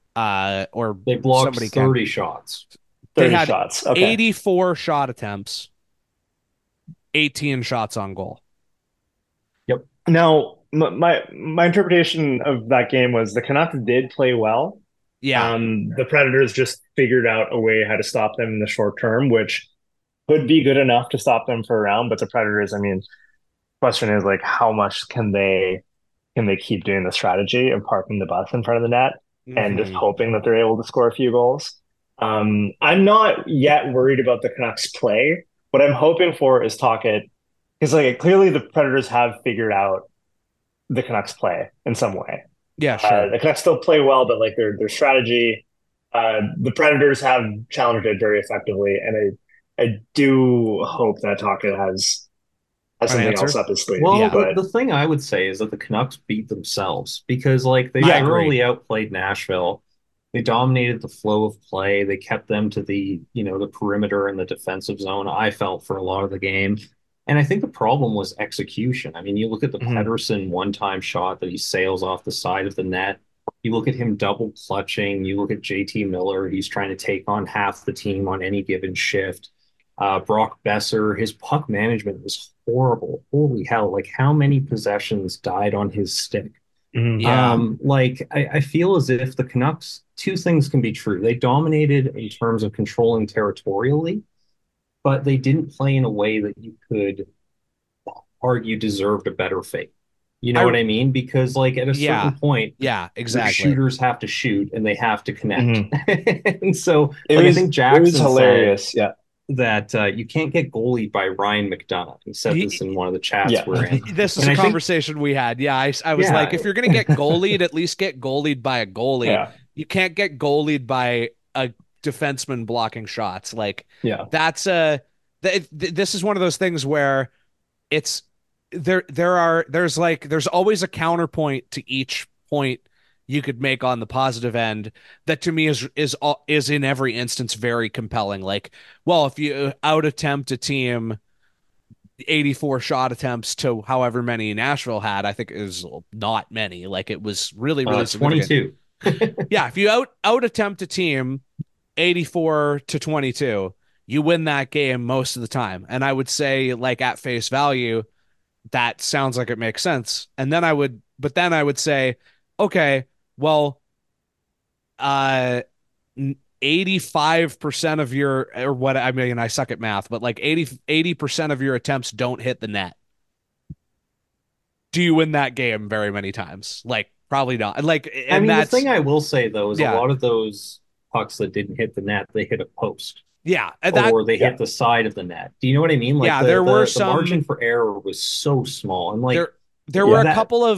or They blocked somebody can. 30 shots. They 30 had shots. Okay. 84 shot attempts, 18 shots on goal. Yep. Now, my interpretation of that game was the Canucks did play well. Yeah. The Predators just figured out a way how to stop them in the short term, which could be good enough to stop them for a round. But the Predators, I mean, question is like, how much can they keep doing the strategy of parking the bus in front of the net and just Mhm. hoping that they're able to score a few goals? I'm not yet worried about the Canucks play. What I'm hoping for is Tocchet, because like clearly the Predators have figured out the Canucks play in some way. Yeah, sure. The Canucks still play well, but like their strategy, the Predators have challenged it very effectively, and I do hope that Tocchet has An something answer? else up his sleeve. Well, Yeah. But the thing I would say is that the Canucks beat themselves because, like, they I thoroughly agree. outplayed Nashville. They dominated the flow of play. They kept them to the perimeter and the defensive zone, I felt, for a lot of the game. And I think the problem was execution. I mean, you look at the Mhm. Pedersen one-time shot that he sails off the side of the net. You look at him double clutching. You look at JT Miller. He's trying to take on half the team on any given shift. Brock Besser, his puck management was horrible. Holy hell. Like, how many possessions died on his stick? mhm. Yeah. I feel as if the Canucks, two things can be true. They dominated in terms of controlling territorially, but they didn't play in a way that you could argue deserved a better fate. You know I what I mean? Because, like, at a yeah. certain point, Yeah, your exactly. shooters have to shoot and they have to connect. Mhm. And so, It like, I was think it was Jackson said hilarious. Yeah. that you can't get goalied by Ryan McDonough. He said this in one of the chats Yeah. we're in. This is And a I think, conversation we had. Yeah, I was like, yeah, if you're gonna get goalied, at least get goalied by a goalie. Yeah. You can't get goalied by a defenseman blocking shots. Like Yeah. that's this is one of those things where it's there's always a counterpoint to each point you could make on the positive end that to me is in every instance very compelling. Like, well, if you out attempt a team 84 shot attempts to however many Nashville had, I think is not many. Like it was really, really significant. 22. Yeah, if you out attempt a team 84 to 22, you win that game most of the time. And I would say, like at face value, that sounds like it makes sense. But then I would say, okay, well, uh, 85% of your, or what, I mean, I suck at math, but like 80% of your attempts don't hit the net. Do you win that game very many times? Like, probably not. Like, I and mean, the that's, thing I will say though is a yeah, lot of those pucks that didn't hit the net, they hit a post yeah. And that, or they Yeah. hit the side of the net. Do you know what I mean? Like yeah, there were the margin some, for error was so small, and like there, there were Yeah. a that. couple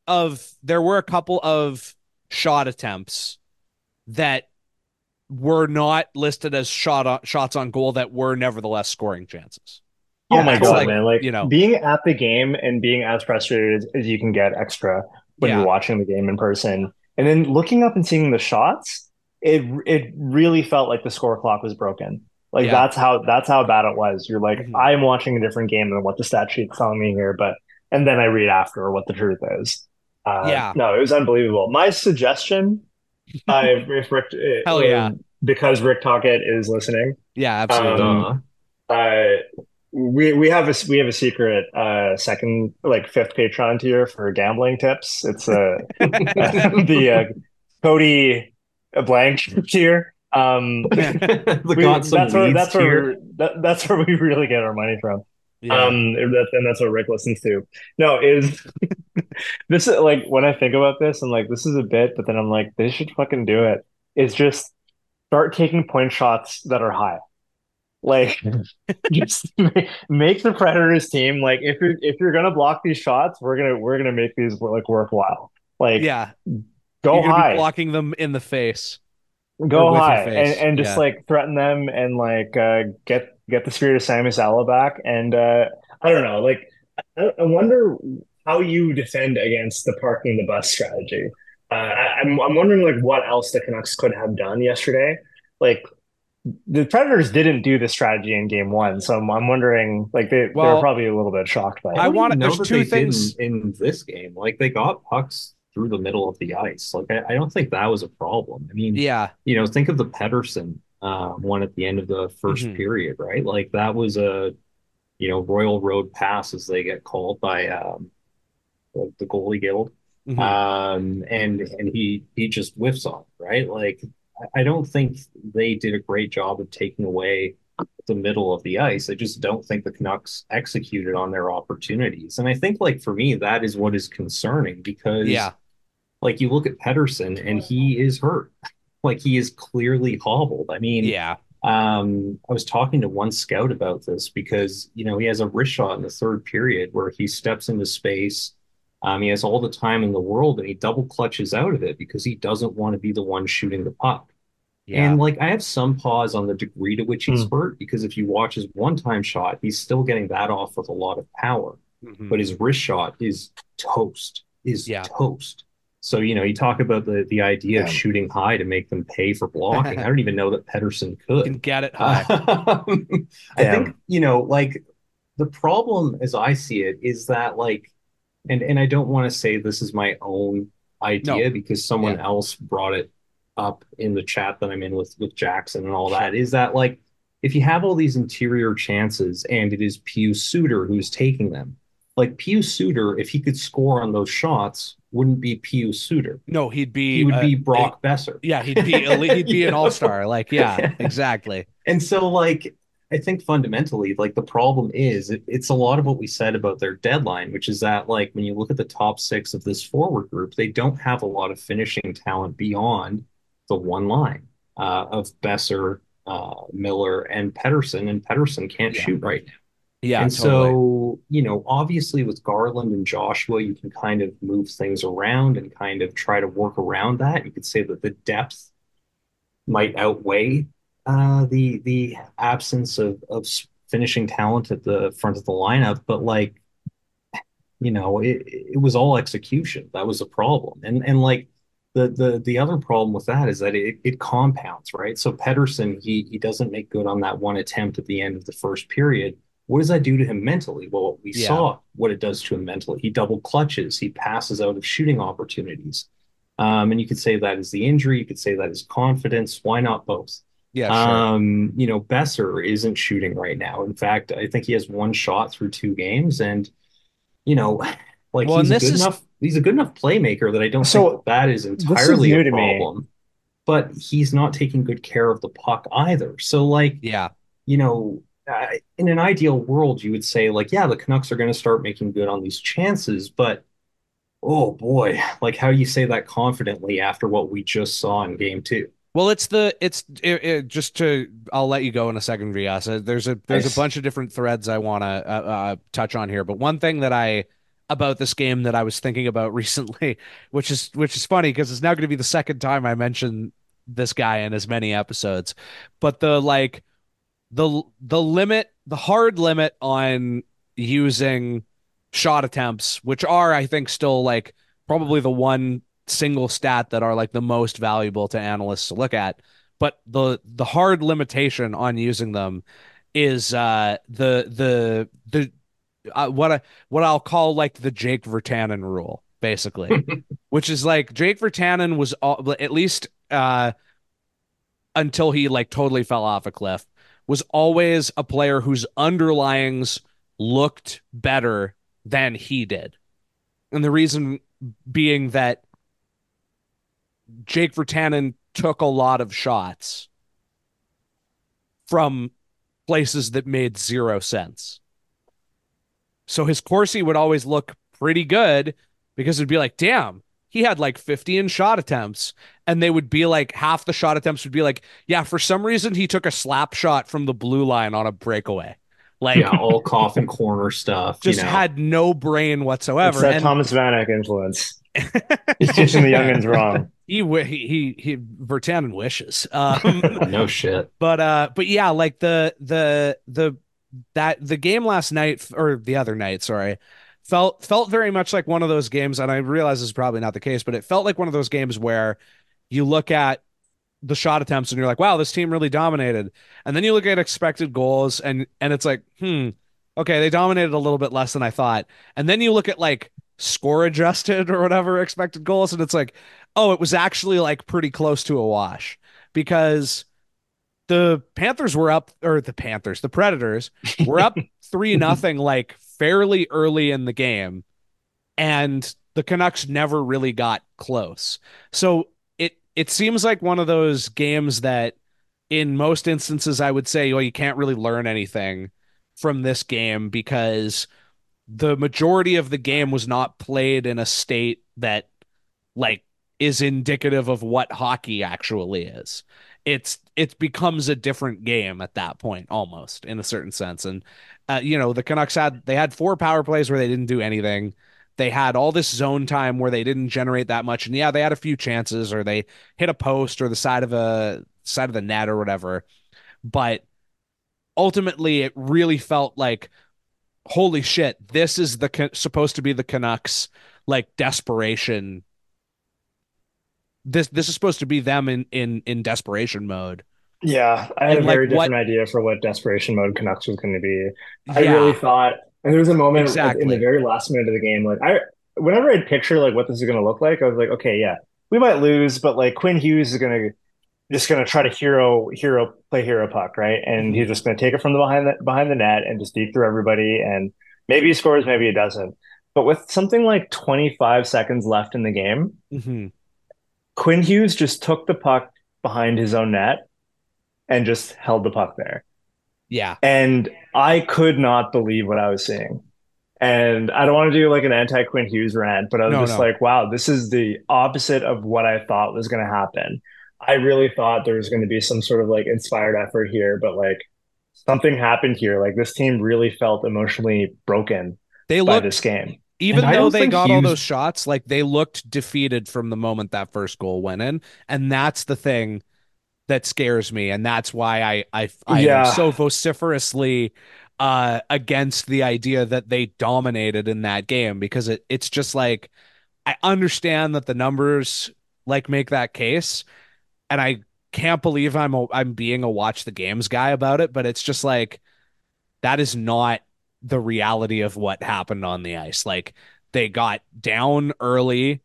of shot attempts that were not listed as shots on goal that were nevertheless scoring chances. Oh Yeah, my That's God, like, totally. man. Like being at the game and being as frustrated as you can get extra when you're yeah, watching the game in person. And then looking up and seeing the shots, it really felt like the score clock was broken. Like yeah, that's how bad it was. You're like, mhm, I'm watching a different game than what the stat sheet's telling me here, but and then I read after what the truth is. yeah, No, it was unbelievable. My suggestion, if Rick, hell yeah, because Rick Tocchet is listening, yeah, absolutely. um, Duh. uh, we have a secret second like fifth Patreon tier for gambling tips. It's the Cody Blank tier. The We got some leads that's where here. that's where we really get our money from. Yeah, And that's what Rick listens to. No, is this is like when I think about this, I'm like, this is a bit, but then I'm like, they should fucking do it. It's just start taking point shots that are high. Like just make the Predators team like if you're gonna block these shots, we're gonna make these like worthwhile. Like yeah. You're go gonna be high, blocking them in the face or go with your high, face. and just Yeah, like threaten them and like get the spirit of Sammy Sala back. And I don't know, like I wonder how you defend against the parking the bus strategy. I'm wondering like what else the Canucks could have done yesterday. Like the Predators didn't do this strategy in game one, so I'm wondering, like they were Well, probably a little bit shocked by I it. I don't want even it. know There's that two they did things. in this game. Like they got pucks through the middle of the ice. Like I don't think that was a problem. I mean, Yeah. think of the Pedersen one at the end of the first Hmm. period, right? Like that was a Royal Road pass as they get called by the goalie guild, Hmm. and he just whiffs on it, right? Like I don't think they did a great job of taking away the middle of the ice. I just don't think the Canucks executed on their opportunities, and I think like for me that is what is concerning because Yeah. like you look at Pedersen and he is hurt, like he is clearly hobbled. I mean. Yeah. I was talking to one scout about this because, he has a wrist shot in the third period where he steps into space. He has all the time in the world and he double clutches out of it because he doesn't want to be the one shooting the puck. Yeah. And like, I have some pause on the degree to which he's Hmm. hurt because if you watch his one-time shot, he's still getting that off with a lot of power, Hmm. but his wrist shot is toast, is Yeah. toast. So, you talk about the idea of Yeah. shooting high to make them pay for blocking. I don't even know that Pedersen Can could. get it high. I Damn. think, like the problem as I see it is that like, and I don't want to say this is my own No. idea because Yeah. someone else brought it up in the chat that I'm in with Jackson and all that Sure. is that like if you have all these interior chances and it is Pius Suter who's taking them, like Pius Suter, if he could score on those shots, wouldn't be Pius Suter. No, he'd He be would be Brock Besser. yeah, he'd be elite. He'd be You an know? all-star. Like, yeah, exactly. And so, like, I think fundamentally, like, the problem is it's a lot of what we said about their deadline, which is that, like, when you look at the top six of this forward group, they don't have a lot of finishing talent beyond the one line of Besser, Miller, and Pedersen can't Yeah. shoot right now. Yeah, And totally. so, obviously with Garland and Joshua, you can kind of move things around and kind of try to work around that. You could say that the depth might outweigh the absence of finishing talent at the front of the lineup, but like it was all execution. That was a problem, and like the other problem with that is that it compounds, right? So Pedersen he doesn't make good on that one attempt at the end of the first period. What does that do to him mentally? Well, we Yeah. saw what it does to him mentally. He double clutches. He passes out of shooting opportunities. And you could say that is the injury. You could say that is confidence. Why not both? Yeah, sure. Besser isn't shooting right now. In fact, I think he has one shot through two games, and you know, like Well, and this is he's a good enough playmaker that I don't think So that that is this is entirely a new to me. problem. But he's not taking good care of the puck either. So like, yeah. in an ideal world, you would say like, yeah, the Canucks are going to start making good on these chances, but oh boy, like how do you say that confidently after what we just saw in game two? Well, just to I'll let you go in a second, Vyasa. There's a Nice. bunch of different threads I want to touch on here, but one thing that I about this game that I was thinking about recently, which is funny because it's now going to be the second time I mention this guy in as many episodes, but the hard limit on using shot attempts, which are, I think, still like probably the one single stat that are like the most valuable to analysts to look at. But the hard limitation on using them is the what I'll call like the Jake Virtanen rule, basically, which is like Jake Virtanen was at least until he like totally fell off a cliff, was always a player whose underlyings looked better than he did. And the reason being that Jake Virtanen took a lot of shots from places that made zero sense. So his Corsi would always look pretty good because it'd be like, damn, he had like 50 in shot attempts. And they would be like, half the shot attempts would be like, yeah, for some reason he took a slap shot from the blue line on a breakaway. Yeah, Like, all coffin corner stuff, just had no brain It's whatsoever. that And Thomas Vanek influence. He's teaching the youngins wrong. he Virtanen wishes. No shit. But yeah, like the game last night or the other night, sorry, felt very much like one of those games, and I realize this is probably not the case, but it felt like one of those games where you look at the shot attempts and you're like, wow, this team really dominated. And then you look at expected goals and it's like, okay, they dominated a little bit less than I thought. And then you look at like score adjusted or whatever expected goals and it's like, oh, it was actually like pretty close to a wash because the Panthers were up, or the Predators were up 3-0 like fairly early in the game, and the Canucks never really got close. So it seems like one of those games that in most instances I would say, well, you can't really learn anything from this game because the majority of the game was not played in a state that like is indicative of what hockey actually is. It becomes a different game at that point, almost in a certain sense. And the Canucks had 4 power plays where they didn't do anything. They had all this zone time where they didn't generate that much, and yeah, they had a few chances, or they hit a post or the side of the net or whatever. But ultimately, it really felt like, holy shit, this is supposed to be the Canucks like desperation. This is supposed to be them in desperation mode. Yeah, I had And a like very what? different idea for what desperation mode Canucks was going to be. I really Yeah, thought, and there was a moment in the exactly. very last minute of the game, like whenever I'd picture like what this is going to look like, I was like, okay, yeah, we might lose, but like Quinn Hughes is going to just going to try to play hero puck, right? And Hmm. he's just going to take it from behind the net and just deep through everybody, and maybe he scores, maybe he doesn't. But with something like 25 seconds left in the game, Hmm. Quinn Hughes just took the puck behind his own net and just held the puck there. Yeah. And I could not believe what I was seeing. And I don't want to do like an anti Quinn Hughes rant, but I was No, just no. like, wow, this is the opposite of what I thought was going to happen. I really thought there was going to be some sort of like inspired effort here, but like something happened here. Like this team really felt emotionally broken They by this looked, game. And even I though don't they think got all those Hughes. shots, like they looked defeated from the moment that first goal went in. And that's the thing that scares me. And that's why I am Yeah. so vociferously against the idea that they dominated in that game because it's just like I understand that the numbers like make that case, and I can't believe I'm being a watch the games guy about it, but it's just like that is not the reality of what happened on the ice. Like they got down early.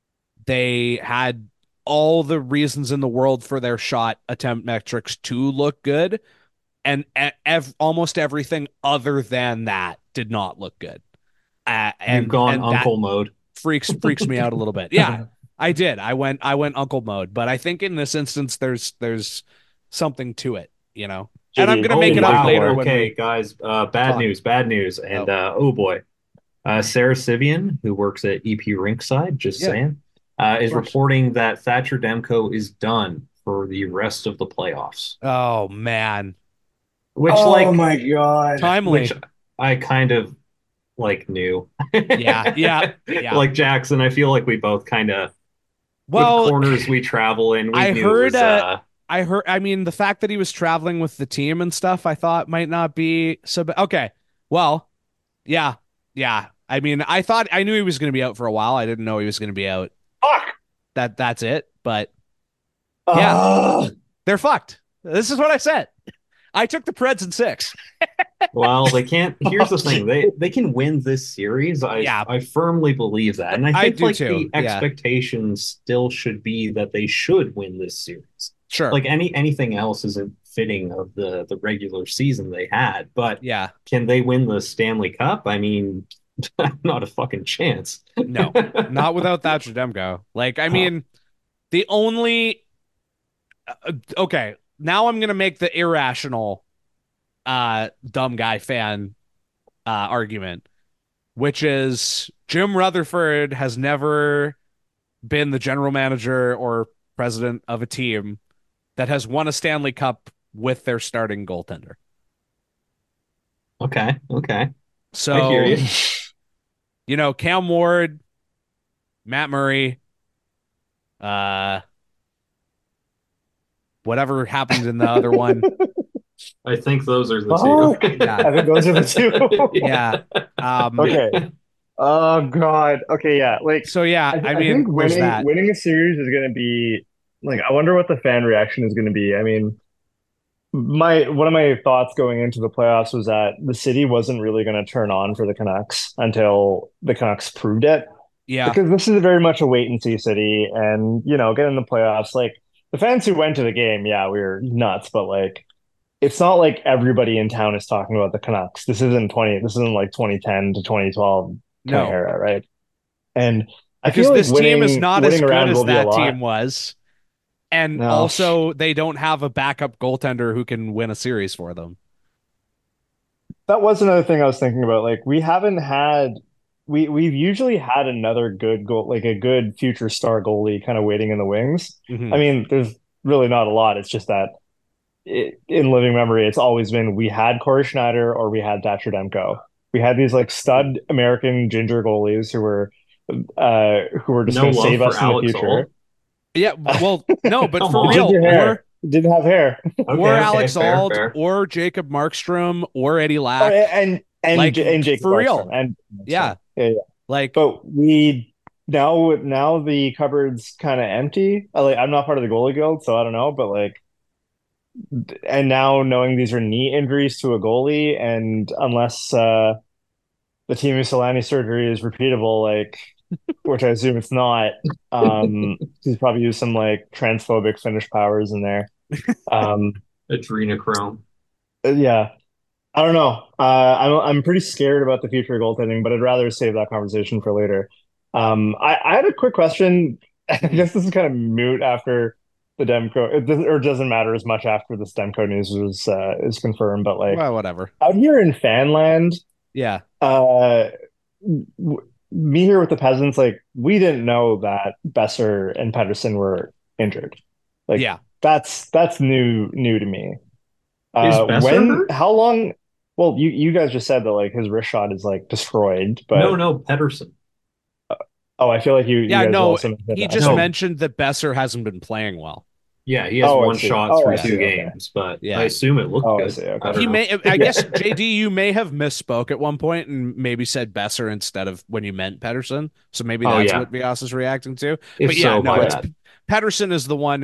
They had all the reasons in the world for their shot attempt metrics to look good, and almost everything other than that did not look good. You've And gone and that uncle mode. freaks me out a little bit. Yeah, I did. I went uncle mode, but I think in this instance there's something to it, you know. And I'm JD, gonna Oh make it up take the wow. later floor. when Okay, we guys. Bad talk. news. Bad news. Oh, And oh boy. Sarah Sivian, who works at EP Rinkside, just yeah, saying, of is course. reporting that Thatcher Demko is done for the rest of the playoffs. Oh man, Which Oh like my God. which timely. I kind of like knew. Yeah, yeah, yeah. Like Jackson, I feel like we both kind of with the Well, corners we travel in, we I knew it heard. was I mean, the fact that he was traveling with the team and stuff, I thought might not be so bad. Okay, well, yeah, yeah. I mean, I knew he was going to be out for a while. I didn't know he was going to be out. Fuck. That's it. But yeah, Ah. they're fucked. This is what I said. I took the Preds in 6. well, they can't. Here's the thing: they can win this series. Yeah, I firmly believe that, and I I think do like too. the Yeah, expectations still should be that they should win this series. sure. Like anything else isn't fitting of the regular season they had. But Yeah, can they win the Stanley Cup? I mean, not a fucking chance. no, not without Thatcher Demko. Like, I mean, the only okay. Now I'm gonna make the irrational, dumb guy fan argument, which is Jim Rutherford has never been the general manager or president of a team that has won a Stanley Cup with their starting goaltender. Okay, okay, I hear So, you. Cam Ward, Matt Murray, uh, whatever happened in the other one. I think those are the two. Fuck. Yeah. I think those are the two. Yeah. Okay. Oh God. Okay, yeah. Like So yeah, I I think mean, there's that. winning a series is going to be like I wonder what the fan reaction is going to be. I mean, my one of my thoughts going into the playoffs was that the city wasn't really going to turn on for the Canucks until the Canucks proved it. Yeah. Because this is very much a wait and see city, and getting the playoffs, like the fans who went to the game, yeah, we were nuts, but like it's not like everybody in town is talking about the Canucks. This isn't like 2010 to 2012 kind of No, era, right? And I because feel like this team is winning not as winning good around as will be a that lot. team was. And No, also, they don't have a backup goaltender who can win a series for them. that was another thing I was thinking about. Like we haven't had we've usually had another good goal, like a good future star goalie kind of waiting in the wings. Hmm. I mean, there's really not a lot. It's just that in living memory, it's always been we had Corey Schneider or we had Thatcher Demko. We had these like stud American ginger goalies who were just No going to love save for us in the Alex future. All. Yeah, well, no, but Come for on. real, Ginger hair, didn't have hair. or Okay, okay, Alex fair, Ald, fair. or Jacob Markstrom, or Eddie Oh, Lack. Like, and Jacob for real. Markstrom and Yeah. Markstrom. Yeah, yeah. Like, But we now the cupboard's kind of empty. Like I'm not part of the goalie guild, so I don't know. But like, and now knowing these are knee injuries to a goalie, and unless the Teemu Selanne surgery is repeatable, like which I assume it's not, he's probably used some like transphobic Finnish powers in there. Um, Adrenochrome. yeah, I don't know. I'm pretty scared about the future of goaltending, but I'd rather save that conversation for later. I had a quick question. I mhm. guess this is kind of moot after the Demko, or doesn't matter as much after this Demko news is confirmed. But like Well, whatever. out here in Fanland, Yeah. uh, me here with the peasants, like we didn't know that Besser and Pedersen were injured. Like Yeah. that's new to me. Is Besser hurt? How long? Well, you guys just said that like his wrist shot is like destroyed, No, but no, Pedersen. oh, I feel like you Yeah, guys no, also mentioned he that. just No. mentioned that Besser hasn't been playing well. Yeah, he has Oh, I one see. shot Oh, I through Yeah. see. two Okay. games, but I Yeah. assume it looked Oh, I good. see. Okay. I don't He know. may, I Yeah. guess, JD, you may have misspoke at one point and maybe said Besser instead of when you meant Pedersen. So maybe Oh that's yeah. what Vyas is reacting to. If But yeah, so, no, my Okay. it's bad. Pedersen is the one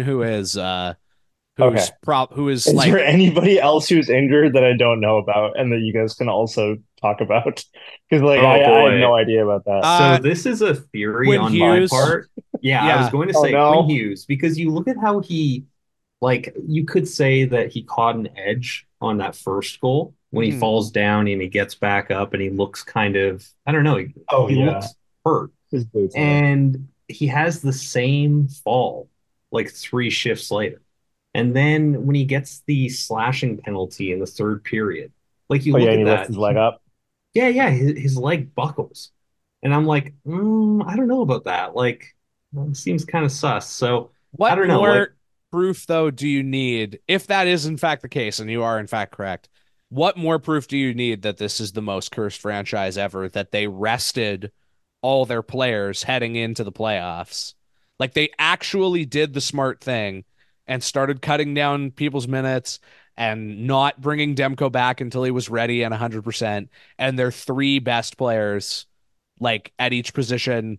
Okay. who is Is there like, anybody else who's injured that I don't know about and that you guys can also talk about? Because like Oh I had no boy. idea about that. So uh this is a theory Quinn on my Hughes. part. Yeah, I was Yeah. going to Oh say Quinn no. Hughes because you look at how he like you could say that he caught an edge on that first goal when he Mhm. falls down and he gets back up and he looks kind of I don't know, Oh he yeah. looks hurt. His boots on it. And he has the same fall like three shifts later. And then when he gets the slashing penalty in the third period, like you Oh yeah, look and at he lifts that, his leg up. yeah, yeah, his leg buckles. And I'm like, I don't know about that. Like, it seems kind of sus. So I What don't know. Like, more proof, though, do you need, if that is in fact the case, and you are in fact correct? What more proof do you need that this is the most cursed franchise ever, that they rested all their players heading into the playoffs? Like they actually did the smart thing and started cutting down people's minutes and not bringing Demko back until he was ready and 100%. And their three best players, like at each position,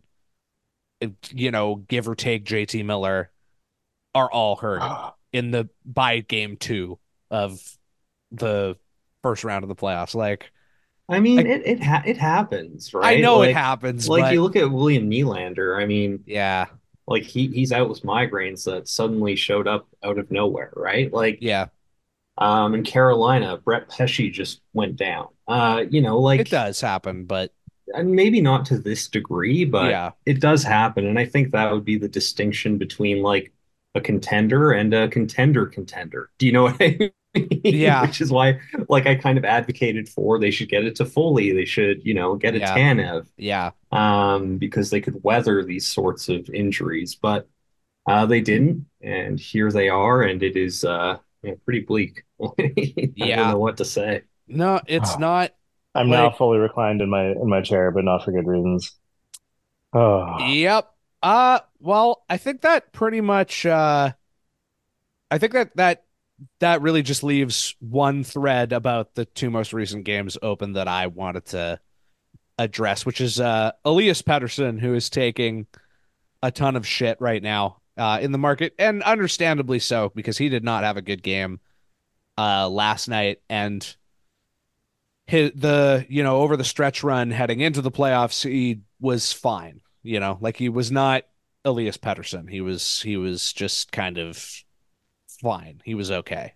give or take JT Miller, are all hurt in the by game two of the first round of the playoffs. I mean, I, it happens, I right? know it happens, Like but you look at William Nylander. I mean, yeah, like he's out with migraines that suddenly showed up out of nowhere, right? Like, yeah, in Carolina, Brett Pesci just went down. it does happen, but And maybe not to this degree, but yeah, it does happen. And I think that would be the distinction between like a contender and a contender contender. Do you know what I mean? yeah, Which is why, like, I kind of advocated for they should get it to Foley. They should, get a yeah, Tanev, yeah, because they could weather these sorts of injuries. But they didn't, and here they are, and it is pretty bleak. I don't yeah. know what to say. No, it's not I'm now like, fully reclined in my chair, but not for good reasons. Oh, yep. Well, I think that pretty much I think that really just leaves one thread about the two most recent games open that I wanted to address, which is Elias Pettersson, who is taking a ton of shit right now in the market, and understandably so, because he did not have a good game last night, and over the stretch run heading into the playoffs, he was fine. Like he was not Elias Pettersson. He was just kind of fine. He was okay.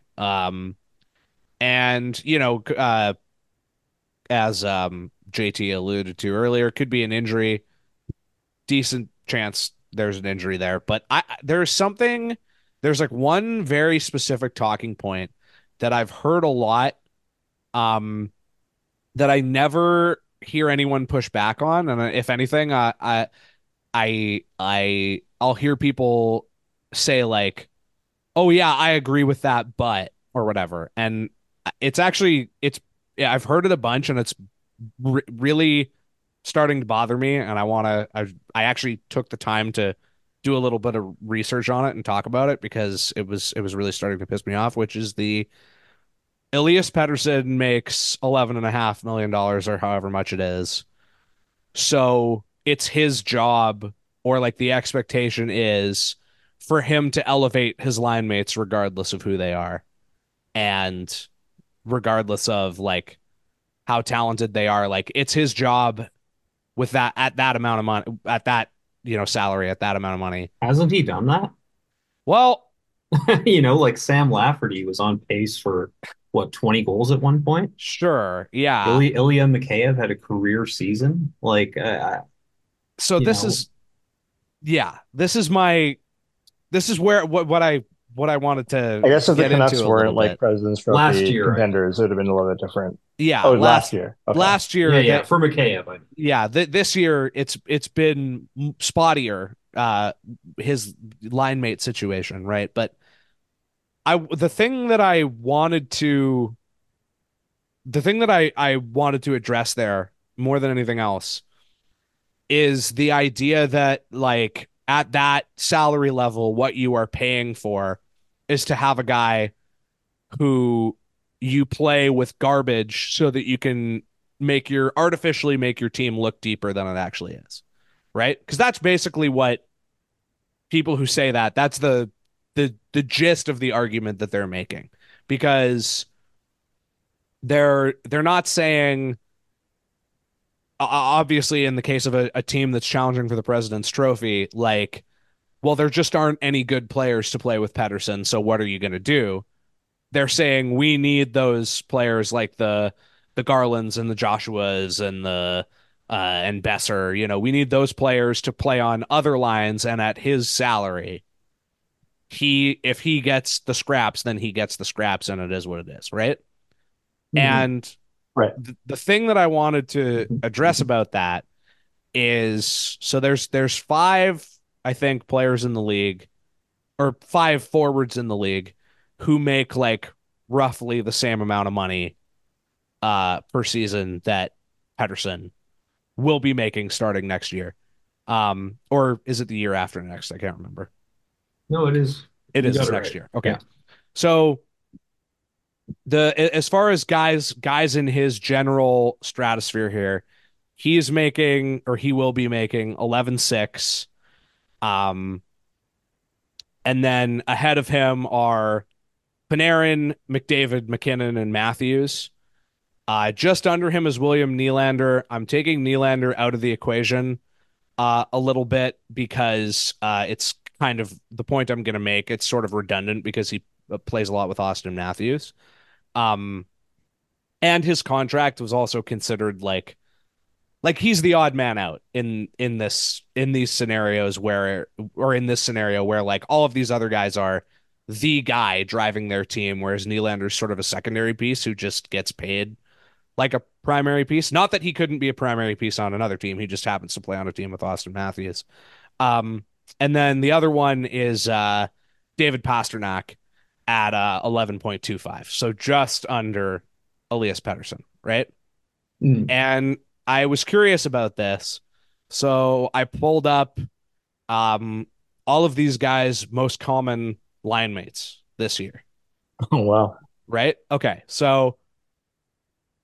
And as JT alluded to earlier, could be an injury. Decent chance there's an injury there, but there's like one very specific talking point that I've heard a lot, um, that I never hear anyone push back on, and if anything, I'll hear people say like, "Oh yeah, I agree with that, but," or whatever, and it's yeah, I've heard it a bunch, and it's really starting to bother me, and I actually took the time to do a little bit of research on it and talk about it because it was really starting to piss me off, which is the Elias Pettersson makes $11.5 million or however much it is. So it's his job, or like the expectation is for him to elevate his line mates regardless of who they are and regardless of like how talented they are. Like it's his job with that at that amount of money, at that, salary, at that amount of money. Hasn't he done that? Well, Like Sam Lafferty was on pace for what, 20 goals at one point? sure. Yeah. Ilya Mikheyev had a career season. Like, So you this know, is, yeah, this is where what I wanted I to guess if the get into Canucks a weren't little like bit. President's last Trophy year, I think. contenders, it would have been a little bit different. Yeah, Oh, last year. Okay. last Yeah, year yeah, that for Mikheyev, I mean. yeah, this year it's been spottier, his line mate situation, right? But the thing that I wanted to I wanted to address there more than anything else is the idea that like at that salary level, what you are paying for is to have a guy who you play with garbage so that you can artificially make your team look deeper than it actually is. Right? Because that's basically what people who say that's the gist of the argument that they're making. Because they're not saying, obviously in the case of a team that's challenging for the President's Trophy, like, well, there just aren't any good players to play with Pettersson, so what are you going to do? They're saying we need those players like the Garlands and the Joshuas and the and Besser. We need those players to play on other lines, and at his salary, if he gets the scraps, then he gets the scraps, and it is what it is, right? Mhm. And Right. the thing that I wanted to address about that is, so there's five, I think, players in the league, or five forwards in the league who make like roughly the same amount of money per season that Pettersson will be making starting next year. Or is it the year after next? I can't remember. No, it is. It You is got this it next right. year. Okay. Yeah. So as far as guys in his general stratosphere here, he's making, or he will be making, 11.6. Um, and then ahead of him are Panarin, McDavid, McKinnon, and Matthews. Just under him is William Nylander. I'm taking Nylander out of the equation a little bit because it's kind of the point I'm going to make. It's sort of redundant because he plays a lot with Austin Matthews. Um, and his contract was also considered like he's the odd man out in these scenarios where, or in this scenario where like all of these other guys are the guy driving their team, whereas Nylander's sort of a secondary piece who just gets paid like a primary piece. Not that he couldn't be a primary piece on another team. He just happens to play on a team with Austin Matthews. Um, and then the other one is David Pasternak at 11.25. So just under Elias Pettersson, right? Mm. And I was curious about this. So I pulled up um, all of these guys' most common line mates this year, Oh, wow. right? Okay. So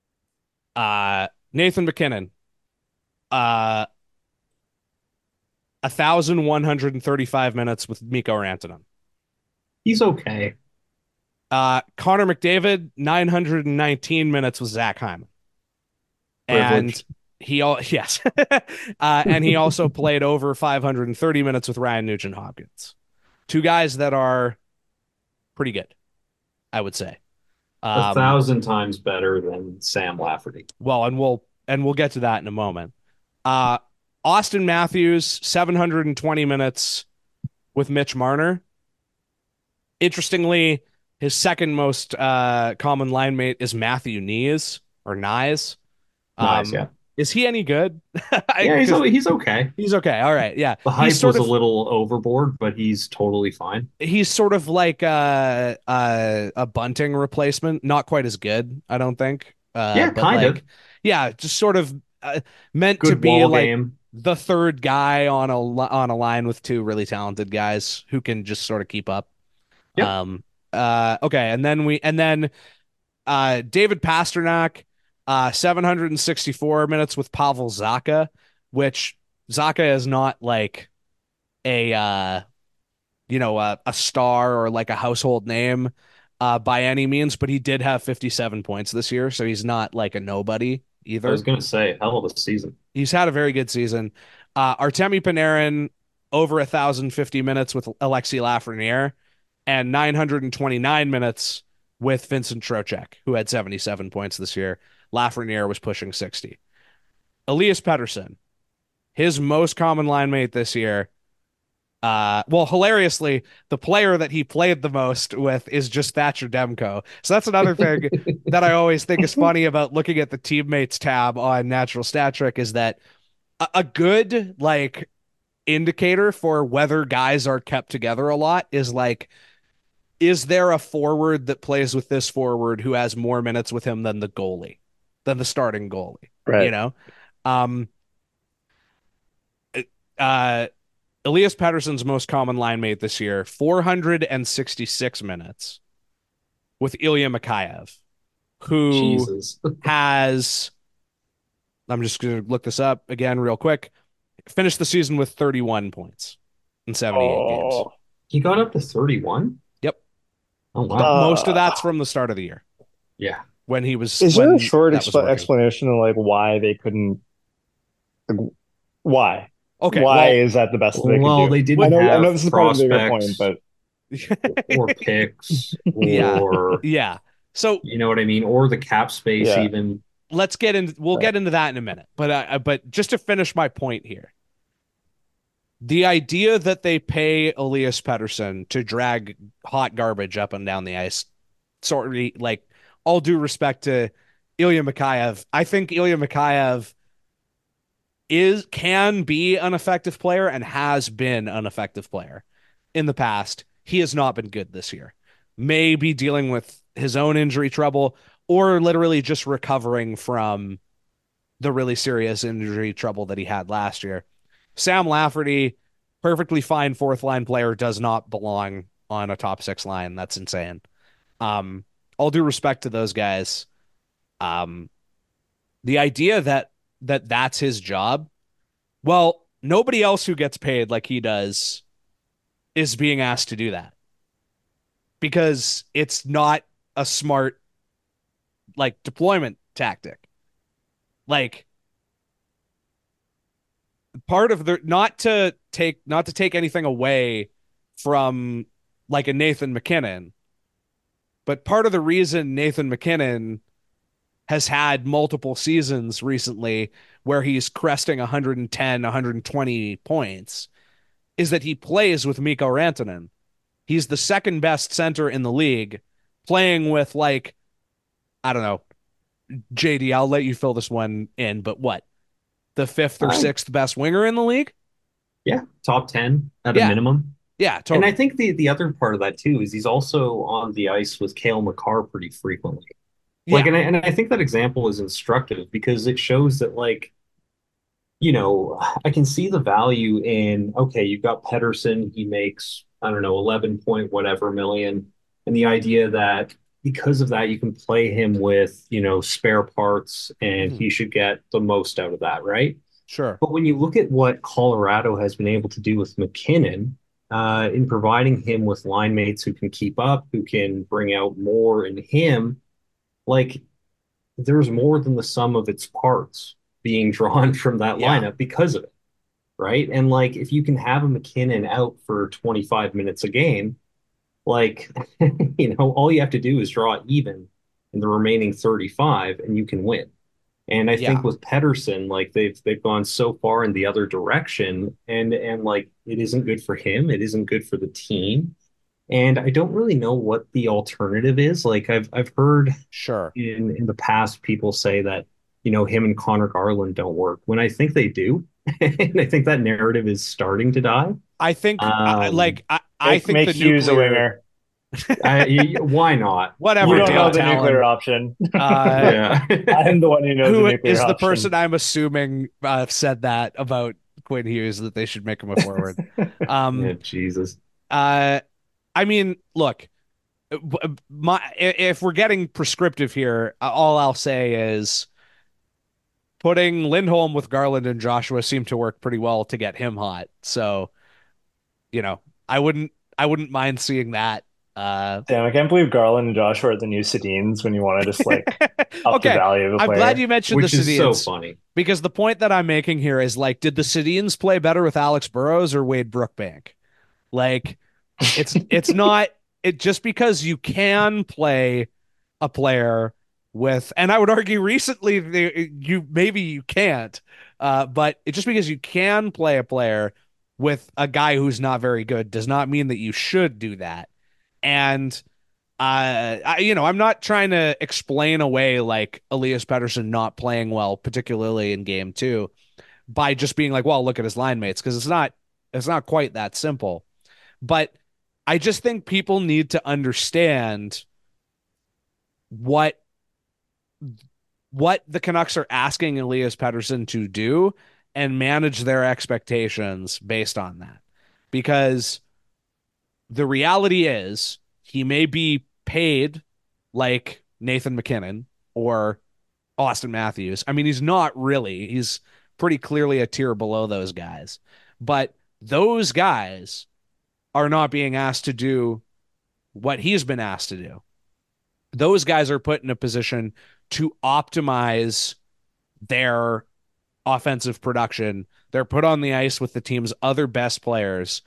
Nathan McKinnon, uh, 1,135 minutes with Mikko Rantanen. He's okay. Connor McDavid, 919 minutes with Zach Hyman. Privileged. And yes. And he also played over 530 minutes with Ryan Nugent Hopkins. Two guys that are pretty good, I would say. 1,000 times better than Sam Lafferty. Well, and we'll get to that in a moment. Austin Matthews, 720 minutes with Mitch Marner. Interestingly, his second most common line mate is Matthew Knies or Nyes. Nice, yeah. Is he any good? Yeah, he's okay. He's okay. All right, yeah. The hype was a little overboard, but he's totally fine. He's sort of like a Bunting replacement, not quite as good, I don't think. Yeah, but kind of. Yeah, just sort of meant Good to be wall like game. the third guy on a line with two really talented guys who can just sort of keep up. Yep. Okay, and then David Pastrnak, 764 minutes with Pavel Zacha, which Zacha is not like a a star or like a household name by any means, but he did have 57 points this year, so he's not like a nobody I was either. going to say, hell of a season. He's had a very good season. Artemi Panarin over 1,050 minutes with Alexi Lafreniere and 929 minutes with Vincent Trocheck, who had 77 points this year. Lafreniere was pushing 60. Elias Pettersson, his most common line mate this year. Well, hilariously, the player that he played the most with is just Thatcher Demko. So that's another thing that I always think is funny about looking at the teammates tab on Natural Stat Trick is that a good like indicator for whether guys are kept together a lot is like, is there a forward that plays with this forward who has more minutes with him than the goalie, than the starting goalie? Right. You know? Elias Pettersson's most common line mate this year, 466 minutes with Ilya Mikheyev, who Jesus. has, I'm just going to look this up again real quick, finished the season with 31 points in 78 games. He got up to 31? Yep. Oh, wow. Most of that's from the start of the year. Yeah. When he was. Is there a short that was working. explanation of like why they couldn't? Like, why? Okay. Why is that the best they could do? They didn't I have know this is part of the bigger point, prospects but or picks Yeah. or Yeah. So you know what I mean? Or the cap space Yeah. even. let's get in. We'll get into that in a minute. But just to finish my point here, the idea that they pay Elias Pettersson to drag hot garbage up and down the ice, sort of like, all due respect to Ilya Mikheyev, I think Ilya Mikheyev can be an effective player and has been an effective player in the past. He has not been good this year. May be dealing with his own injury trouble or literally just recovering from the really serious injury trouble that he had last year. Sam Lafferty, perfectly fine fourth line player, does not belong on a top six line. That's insane. All due respect to those guys. The idea that that's his job, well, nobody else who gets paid like he does is being asked to do that because it's not a smart like deployment tactic. Like, part of the not to take anything away from like a Nathan MacKinnon, but part of the reason Nathan MacKinnon has had multiple seasons recently where he's cresting 110, 120 points is that he plays with Mikko Rantanen. He's the second best center in the league, playing with like, I don't know, JD, I'll let you fill this one in, but what? The fifth or sixth best winger in the league? Yeah, top 10 at a minimum. Yeah, totally. And I think the other part of that too is he's also on the ice with Cale Makar pretty frequently. Like, yeah. and I think that example is instructive because it shows that, like, you know, I can see the value in, okay, you've got Pettersson, he makes, I don't know, 11 point whatever million. And the idea that because of that, you can play him with, you know, spare parts and he should get the most out of that, right? Sure. But when you look at what Colorado has been able to do with McKinnon, in providing him with line mates who can keep up, who can bring out more in him, like there's more than the sum of its parts being drawn from that Yeah. lineup because of it, right? And like if you can have a McKinnon out for 25 minutes a game, like all you have to do is draw even in the remaining 35 and you can win. And I think Yeah. with Pedersen, like they've gone so far in the other direction, and like it isn't good for him, it isn't good for the team. And I don't really know what the alternative is. Like I've heard Sure. in the past people say that, him and Connor Garland don't work when I think they do. And I think that narrative is starting to die. I think Um, I think Make the Hughes a nuclear winger. Why not? You whatever Why don't Dale know not? the nuclear Talon. option. Uh Yeah. I'm the one who knows the who nuclear is the option. person I'm assuming said that about Quinn Hughes that they should make him a forward. Yeah, Um Jesus. uh I mean, look, if we're getting prescriptive here, all I'll say is putting Lindholm with Garland and Joshua seemed to work pretty well to get him hot. So, you know, I wouldn't I wouldn't mind seeing that. Uh Damn, I can't believe Garland and Joshua are the new Sedins when you want to just like up the okay, value of a I'm glad player. you mentioned the Which is so Sedins funny. because the point that I'm making here is like, did the Sedins play better with Alex Burrows or Wade Brookbank? Like, it's not it just because you can play a player with, and I would argue recently you maybe you can't, but it just because you can play a player with a guy who's not very good does not mean that you should do that. And I'm not trying to explain away like Elias Pettersson not playing well, particularly in game two, by just being like, well, look at his line mates, because it's not quite that simple. But I just think people need to understand what the Canucks are asking Elias Pettersson to do and manage their expectations based on that. Because the reality is he may be paid like Nathan McKinnon or Austin Matthews. I mean, he's not really. He's pretty clearly a tier below those guys. But those guys are not being asked to do what he's been asked to do. Those guys are put in a position to optimize their offensive production. They're put on the ice with the team's other best players,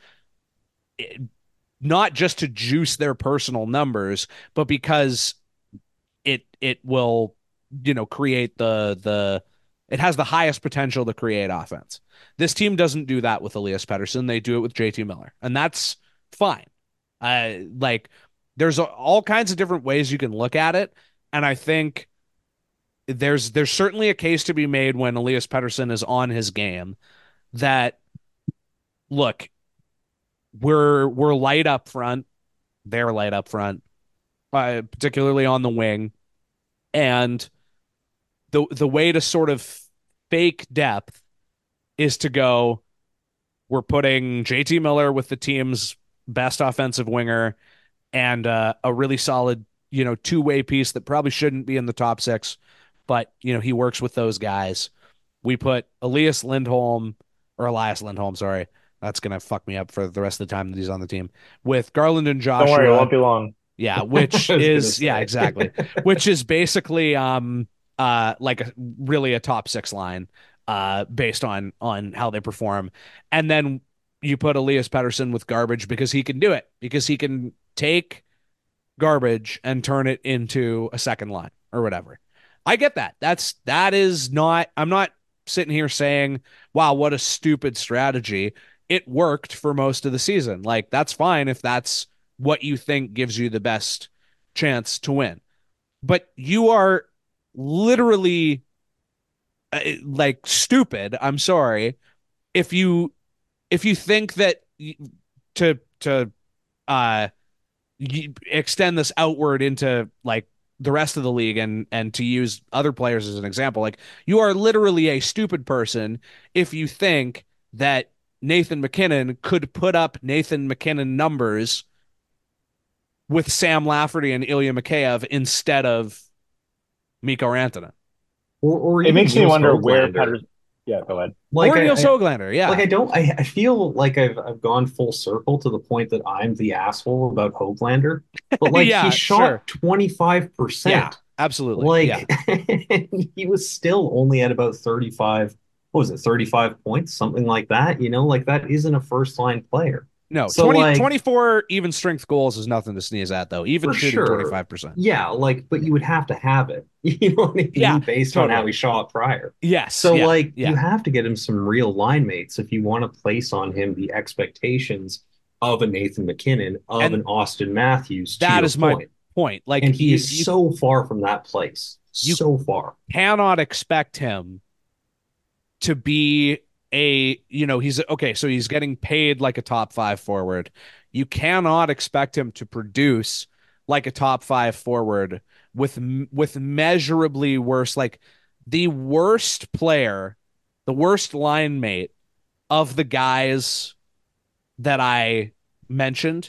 not just to juice their personal numbers, but because it will, create the it has the highest potential to create offense. This team doesn't do that with Elias Pettersson. They do it with JT Miller, and that's fine. Like there's all kinds of different ways you can look at it, and I think there's certainly a case to be made when Elias Pettersson is on his game that look, we're light up front, they're light up front, particularly on the wing, and the way to sort of fake depth is to go, we're putting JT Miller with the team's best offensive winger and a really solid, two-way piece that probably shouldn't be in the top six, but he works with those guys. We put Elias Lindholm, sorry. That's gonna fuck me up for the rest of the time that he's on the team. With Garland and Don't worry, it Joshua. won't be long. Yeah, I which was gonna is yeah, say. exactly. Which is basically like really a top six line based on how they perform. And then you put Elias Pettersson with garbage because he can do it, because he can take garbage and turn it into a second line or whatever. I get that. That is not, I'm not sitting here saying, wow, what a stupid strategy. It worked for most of the season. Like that's fine if that's what you think gives you the best chance to win. But you are literally like stupid. I'm sorry if you think that to uh extend this outward into like the rest of the league and to use other players as an example, like you are literally a stupid person if you think that Nathan McKinnon could put up Nathan McKinnon numbers with Sam Lafferty and Ilya Mikheyev instead of Mikko Rantanen. Or It even makes me Niels wonder where Höglander. Yeah, go ahead. Like Or Niels Höglander, like yeah. I feel like I've gone full circle to the point that I'm the asshole about Hoglander, but like he Yeah, sure. shot Yeah, 25%. absolutely. Yeah. Like he was still only at about 35, what was it, 35 points, something like that, like that isn't a first line player. No, So 20, like 24 even strength goals is nothing to sneeze at, though, even for shooting sure. 25%. Yeah, like, but you would have to have it, you know what I Yeah, mean, based on how totally. he shot prior. Yes. So, Yeah. like, you Yeah. have to get him some real line mates if you want to place on him the expectations of a Nathan McKinnon, of And an Austin Matthews, to that your is my point. point. Like And he is so far from that place. you So far. cannot expect him to be he's okay, so he's getting paid like a top five forward. You cannot expect him to produce like a top five forward with measurably worse, like the worst player, the worst line mate of the guys that I mentioned,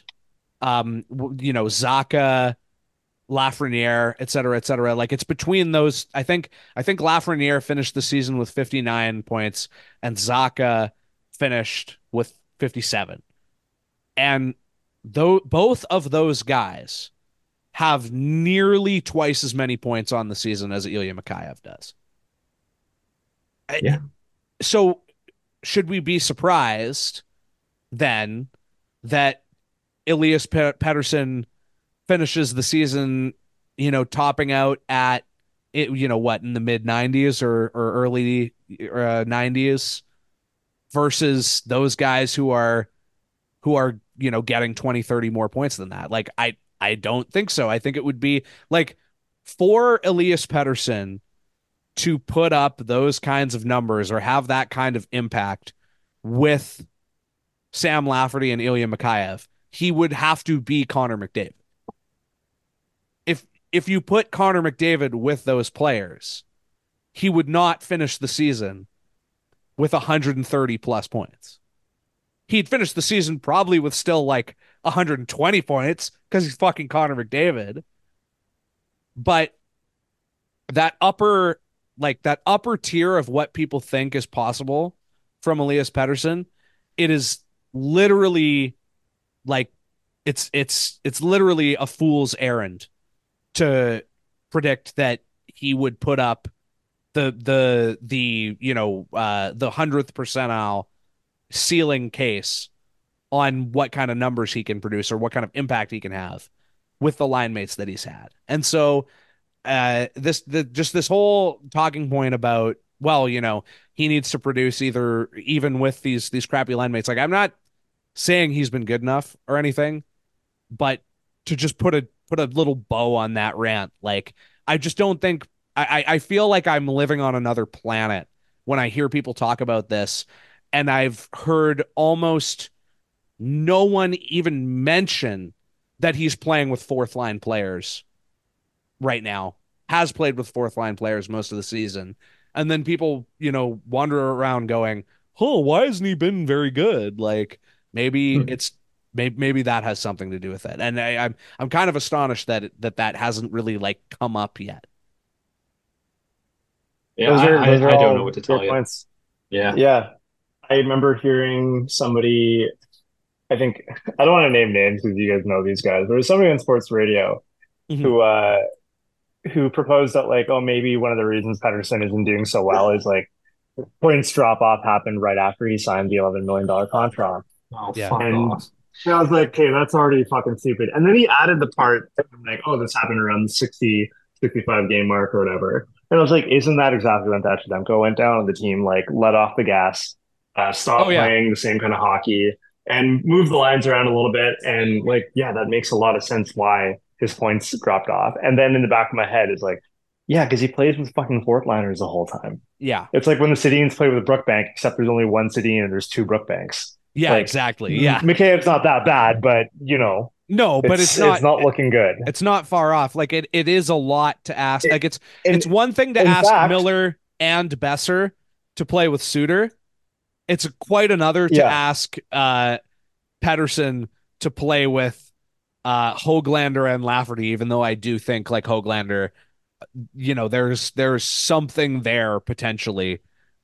Zaka, Lafreniere, et cetera, et cetera. Like it's between those. I think Lafreniere finished the season with 59 points and Zaka finished with 57. And though both of those guys have nearly twice as many points on the season as Ilya Mikheyev does. Yeah. So should we be surprised then that Elias Pettersson finishes the season, topping out at it, what, in the mid 90s or early 90s versus those guys who are, getting 20, 30 more points than that. Like I don't think so. I think it would be like for Elias Pettersson to put up those kinds of numbers or have that kind of impact with Sam Lafferty and Ilya Mikheyev, he would have to be Connor McDavid. If you put Connor McDavid with those players, he would not finish the season with 130 plus points. He'd finish the season probably with still like 120 points because he's fucking Connor McDavid. But that upper that upper tier of what people think is possible from Elias Pettersson, it is literally like it's literally a fool's errand to predict that he would put up the 100th percentile ceiling case on what kind of numbers he can produce or what kind of impact he can have with the line mates that he's had. And so this whole talking point about, well, he needs to produce either even with these crappy line mates. Like I'm not saying he's been good enough or anything, but to just put a little bow on that rant, like I just don't think I feel like I'm living on another planet when I hear people talk about this, and I've heard almost no one even mention that he's playing with fourth line players right now, has played with fourth line players most of the season. And then people, wander around going, oh, why hasn't he been very good? Like maybe Hmm. it's maybe that has something to do with it. And I'm kind of astonished that hasn't really like come up yet. Yeah, Those are I don't know all what to tell great you. points. Yeah. Yeah. I remember hearing somebody, I think I don't want to name names because you guys know these guys. There was somebody on sports radio Mhm. who proposed that like, oh, maybe one of the reasons Pedersen isn't doing so well is like points drop off happened right after he signed the $11 million contract. Oh, Yeah. fuck And off. I was like, okay, that's already fucking stupid. And then he added the part like, oh, this happened around the 60, 65 game mark or whatever. And I was like, isn't that exactly when Tashchenko went down and the team like let off the gas, Oh stopped yeah. playing the same kind of hockey and moved the lines around a little bit. And like, yeah, that makes a lot of sense why his points dropped off. And then in the back of my head is like, yeah, because he plays with fucking fourth liners the whole time. Yeah. It's like when the Sedins play with Brookbank, except there's only one Sedin and there's two Brookbanks. Yeah, Like exactly. Yeah. Mikheyev's not that bad, but No, but it's not looking good. it's not far off. Like it is a lot to ask. It, Like it's in one thing to in ask fact, Miller and Besser to play with Suter. It's quite another to yeah, ask Pettersson to play with Hoglander and Lafferty, even though I do think like Hoglander, there's something there potentially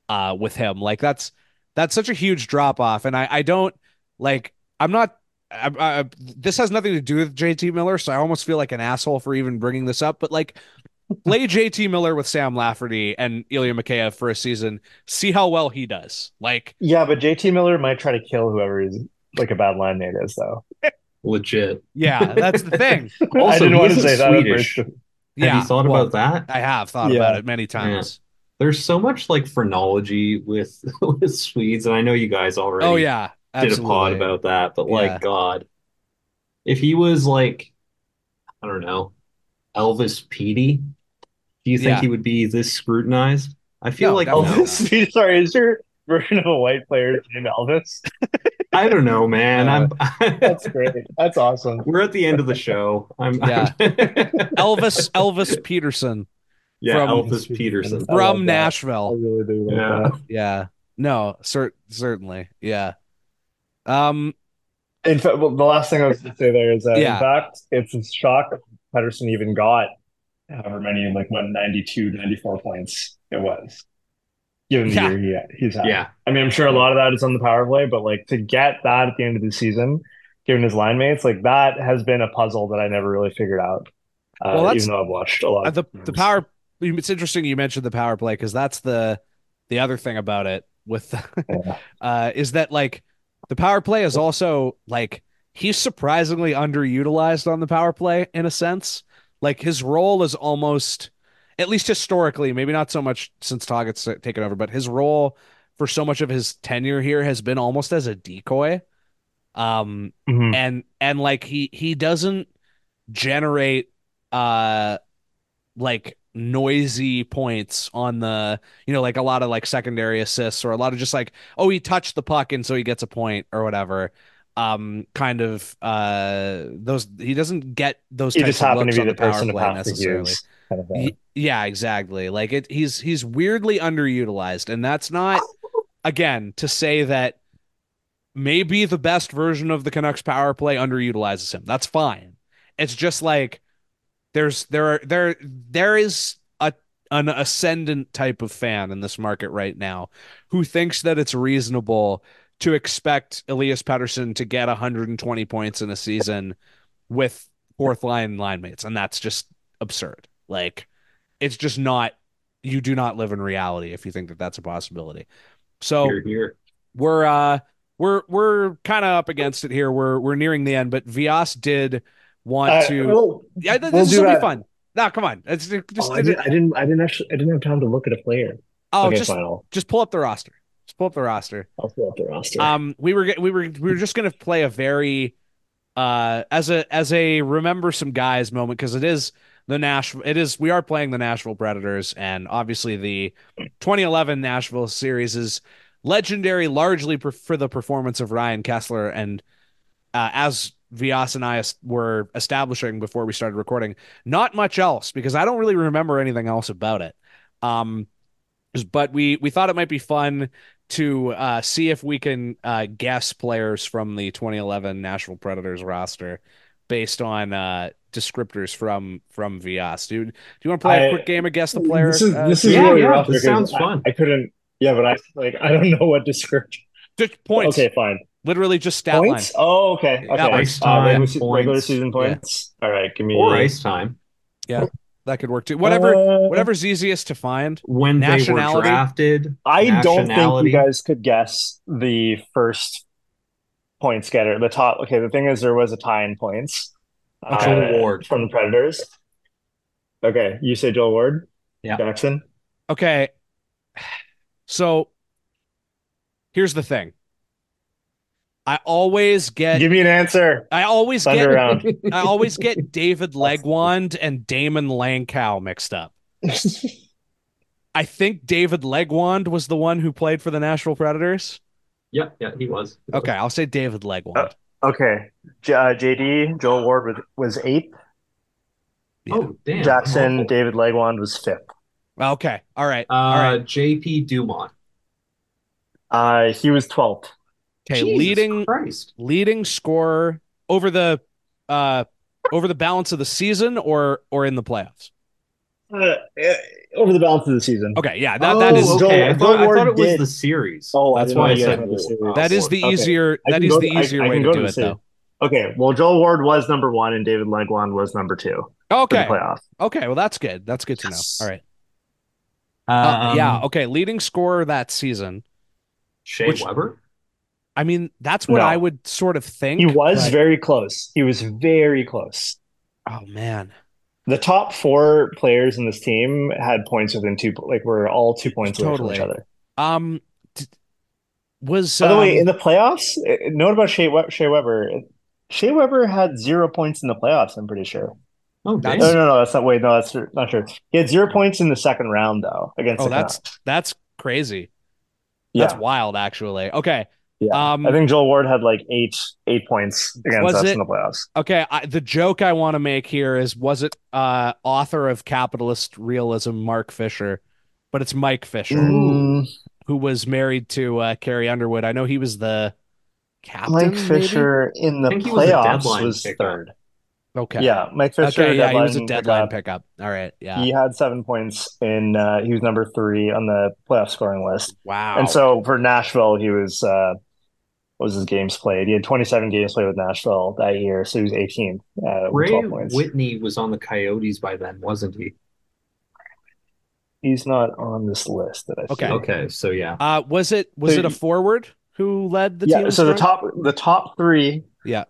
with him. Like that's such a huge drop off, and I don't like. I'm not. This has nothing to do with JT Miller, so I almost feel like an asshole for even bringing this up. But like, play JT Miller with Sam Lafferty and Ilya Mikheyev for a season. See how well he does. Like, Yeah, but JT Miller might try to kill whoever he's like a bad line mate is, though. Legit. yeah, that's the thing. I Also, didn't he want to isn't say that at Swedish. first. Yeah, Have you thought well, about that? I have thought Yeah. about it many times. There's so much like phrenology with with Swedes, and I know you guys already Oh yeah, did a pod absolutely. about that, but Yeah. like God, if he was like, I don't know, Elvis Petey, do you think Yeah. he would be this scrutinized? I feel No, like definitely no. Elvis, sorry, is your version of a white player named Elvis? I don't know, man. That's great. That's awesome. We're at the end of the show. Yeah. Elvis Peterson Yeah, from Elvis Peterson. I love from that. I Nashville. really do love Yeah. that. Yeah. No, certainly. Yeah. Um, In fact, well, the last thing I was going to say there is that, in Yeah. fact, it's a shock Pedersen even got however many, like, what, 92, 94 points it was, given the Yeah. year he's had. Yeah. I mean, I'm sure a lot of that is on the power play, but, like, to get that at the end of the season, given his line mates, like, that has been a puzzle that I never really figured out, Well, that's- even though I've watched a lot of the power. It's interesting you mentioned the power play because that's the other thing about it with is that like the power play is also like he's surprisingly underutilized on the power play in a sense. Like his role is almost, at least historically, maybe not so much since Toggett's taken over, but his role for so much of his tenure here has been almost as a decoy. Mhm. And like he doesn't generate like noisy points on the, like a lot of like secondary assists or a lot of just like, oh, he touched the puck and so he gets a point or whatever. Kind of those, he doesn't get those You types just of happen to looks be on the the power person to play pass the necessarily. Hughes kind of thing. Yeah, exactly. Like he's weirdly underutilized, and that's not, again, to say that maybe the best version of the Canucks power play underutilizes him. That's fine. It's just like there is an ascendant type of fan in this market right now who thinks that it's reasonable to expect Elias Pettersson to get 120 points in a season with fourth line mates, and that's just absurd. Like it's just not. You do not live in reality if you think that that's a possibility. So Here. we're kind of up against it here. We're nearing the end, but Vias did want to. Well, Yeah, this we'll is do gonna be that. fun. No, come on. It's just Oh, I didn't have time to look at a player. oh, Okay, just fine. I'll pull up the roster. Just pull up the roster. pull up the roster. We were just gonna play a very as a remember some guys moment because it is we are playing the Nashville Predators, and obviously the 2011 Nashville series is legendary largely for the performance of Ryan Kessler, and as Vias and I were establishing before we started recording, not much else because I don't really remember anything else about it. But we thought it might be fun to see if we can guess players from the 2011 Nashville Predators roster based on descriptors from Vias. Do you want to play a quick game of guess the player? This is Yeah, really yeah, rough this because sounds fun. I couldn't. Yeah, but I don't know what description. Just points. Okay, fine. Literally just stat Points. line. Oh, okay. That Okay. works. Time, Regular points. season points. All right, give me Or ice time. Yeah, that could work too. Whatever's easiest to find. When they were Nationality? drafted. I don't think nationality. you guys could guess the first points getter. The top. Okay, the thing is, there was a tie in points. Joel Ward. From the Predators. Okay, you say Joel Ward. Yeah. Jackson. Okay. So here's the thing. I always get Give me an answer. I always Thunder get round. I always get David Legwand and Damon Langkow mixed up. I think David Legwand was the one who played for the Nashville Predators. Yeah, he was. Okay, I'll say David Legwand. Okay, JD Joel Ward was eighth. Oh, damn. Jackson Awful. David Legwand was fifth. Okay, all right. All right. JP Dumont. He was 12th. Okay, Jesus Christ. leading scorer over the balance of the season or in the playoffs. Over the balance of the season. Okay, yeah, that is Oh, okay. Joel I thought Ward it was did. the series. Oh, I That's didn't know why I you guys said meant the war. series. that is the Okay, easier I that can is go. the easier I way can to go to do the it series. though. Okay, well, Joel Ward was number one, and David Legwand was number two for the Okay. playoff. Okay, well that's good. That's good to know. All Yes. right. Yeah, Um, okay, leading scorer that season, Shea which Weber. I mean, that's what I No, would sort of he think, was but very close. He was very close. oh man. The top four players in this team had points within two, like we're all 2 points away from each Totally. other. Um d- was By the way, in the playoffs, note about Shea Weber. Shea Weber had 0 points in the playoffs, I'm pretty sure. Oh, No, that's damn. no, no, that's not. Wait, no, that's not true. He had 0 points in the second round, though, against oh the that's Canucks. that's crazy. That's Yeah, wild actually. Okay. yeah. I Um think Joel Ward had like eight points against was us in it the playoffs. okay, the joke I want to make here is was it author of Capitalist Realism Mark Fisher, but it's Mike Fisher, Oh, Mm, who was married to Carrie Underwood. I know he was the Mike captain, maybe? Fisher in I the think he was a playoffs deadline was pickup. third. Okay. Yeah, Mike Okay, Fisher, yeah, he was a deadline deadline pickup. pickup. All right, yeah. He had 7 points in. He was number three on the playoff scoring list. And Wow. so for Nashville, he was what was his games played? He had 27 games played with Nashville that year, so he was 18th with Ray 12 points. Whitney was on the Coyotes by then, wasn't he? He's not on this list that I Okay. see. Okay, so yeah. Was So it a forward who led the team yeah, in so scoring? the top three Yeah.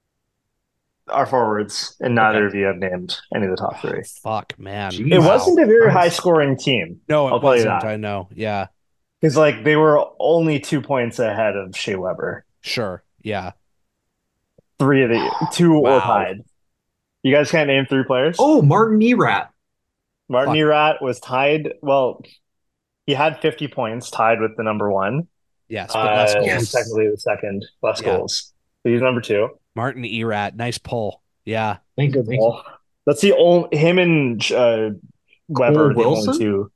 are forwards, and Okay. neither of you have named any of the top Oh, three. fuck, man. It Jesus Wow. wasn't a very high Christ. scoring team, No, it I'll tell you wasn't. that. I know. Yeah. Because like they were only 2 points ahead of Shea Weber. Sure. Yeah. Three of the two or Wow. tied. You guys can't name three players? Oh, Martin Erat. Martin Fuck. Erat was tied. Well, he had 50 points, tied with the number one. Yes, but less He's goals. Yes. technically the second, less Yeah. goals. So he's number two. Martin Erat. Nice pull. Yeah. Thank you. Good Thank you. ball. That's the only him and Weber, Cole the only Wilson? two.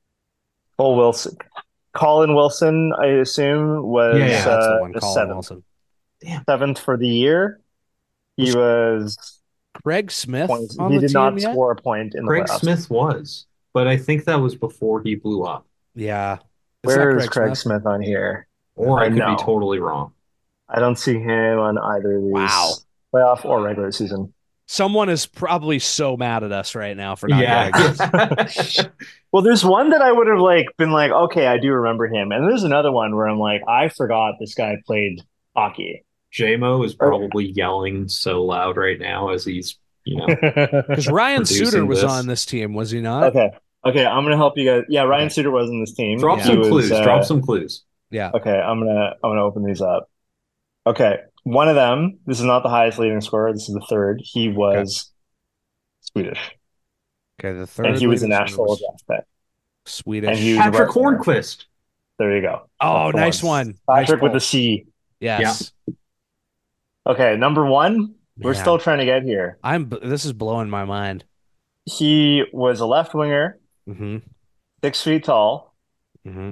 Cole Wilson, Colin Wilson, I assume was Yeah, Yeah, that's the one. the Colin seventh, Wilson. Damn. seventh for the year. He was Craig Smith points. on He the did team not yet? score a point in the Craig playoffs. Smith was, but I think that was before he blew up. Yeah. It's not Where is Craig Craig Smith. Smith on here? Or I could be No, totally wrong. I don't see him on either of Wow. these playoff or regular season. Someone is probably so mad at us right now for not Yeah. getting it. Well, there's one that I would have like been like, okay, I do remember him, and there's another one where I'm like, I forgot this guy played hockey. JMO is Or- probably yelling so loud right now as he's, Because Ryan producing Suter was this. on this team, was he not? Okay, I'm gonna help you guys. Yeah, Ryan Okay. Suter was in this team. Drop Yeah. some He clues. was, Drop some clues. Yeah. Okay, I'm gonna open these up. Okay, one of them. This is not the highest leading scorer. This is the third. He was Swedish, Okay. The third and he was a leading Nashville scorer was draft pick. Swedish. And he was Patrick right there. Hornquist. There you go. Oh, That's the nice one. Patrick Nice with pull. a C. Yes. Okay, number one. We're Man. still trying to get here. This is blowing my mind. He was a left winger, Mm-hmm. 6 feet tall. Mm-hmm.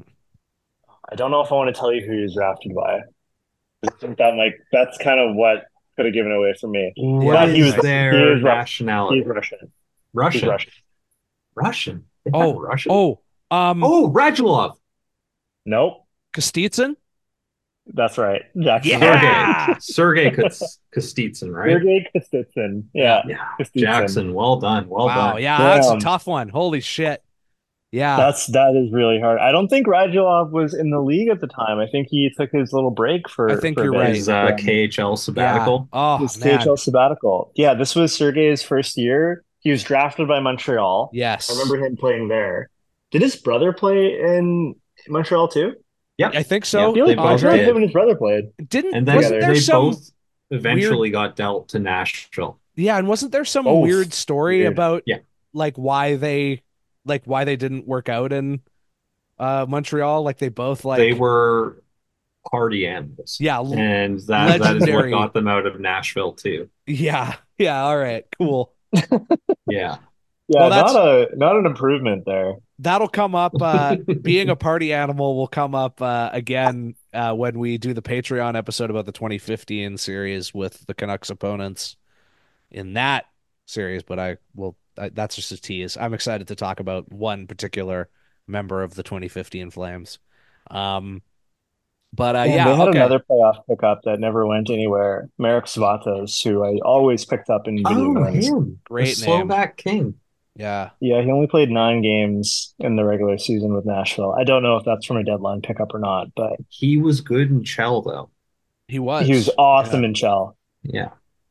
I don't know if I want to tell you who he was drafted by. I think that's kind of what could have given it away for me. What he is was- their he is nationality? He's Russian. He's Russian. Russian. Russian. They have Oh, Russian. oh, Oh, Radulov. Nope, Kostitsyn? that's right. Jackson. Yeah! Sergey Kostitsyn, right? Sergey Kostitsyn. Yeah. Yeah. Kostitsyn. Jackson, well done. Well Wow, done. yeah, that's a Damn. tough one. Holy shit. Yeah. That is really hard. I don't think Radulov was in the league at the time. I think he took his little break for. I think for a you're bit. right. His Yeah. KHL sabbatical. Oh, His man. KHL sabbatical. Yeah, this was Sergey's first year. He was drafted by Montreal. Yes. I remember him playing there. Did his brother play in Montreal too? Yep. I think so. I feel like They both Montreal, did. him and his brother played. Didn't And then wasn't there they some both eventually got dealt to Nashville. yeah, and wasn't there some Both. weird story Weird. about Yeah. why they didn't work out in Montreal? Like they both They were party animals. yeah, And that is what legendary. got them out of Nashville too. yeah, all right, cool. Yeah. Yeah, Well, that's- not an improvement there. That'll come up. Being a party animal will come up again when we do the Patreon episode about the 2015 series with the Canucks opponents in that series. But I will that's just a tease. I'm excited to talk about one particular member of the 2015 Flames. Um, but And they yeah, had okay. another playoff pickup that never went anywhere. Marek Svatos, who I always picked up in video Oh, games. him, the Great name. Slovak king. Yeah, Yeah, he only played 9 games in the regular season with Nashville. I don't know if that's from a deadline pickup or not, but He was good in Chell, though. he he was was. Yeah. awesome in Shell. Yeah.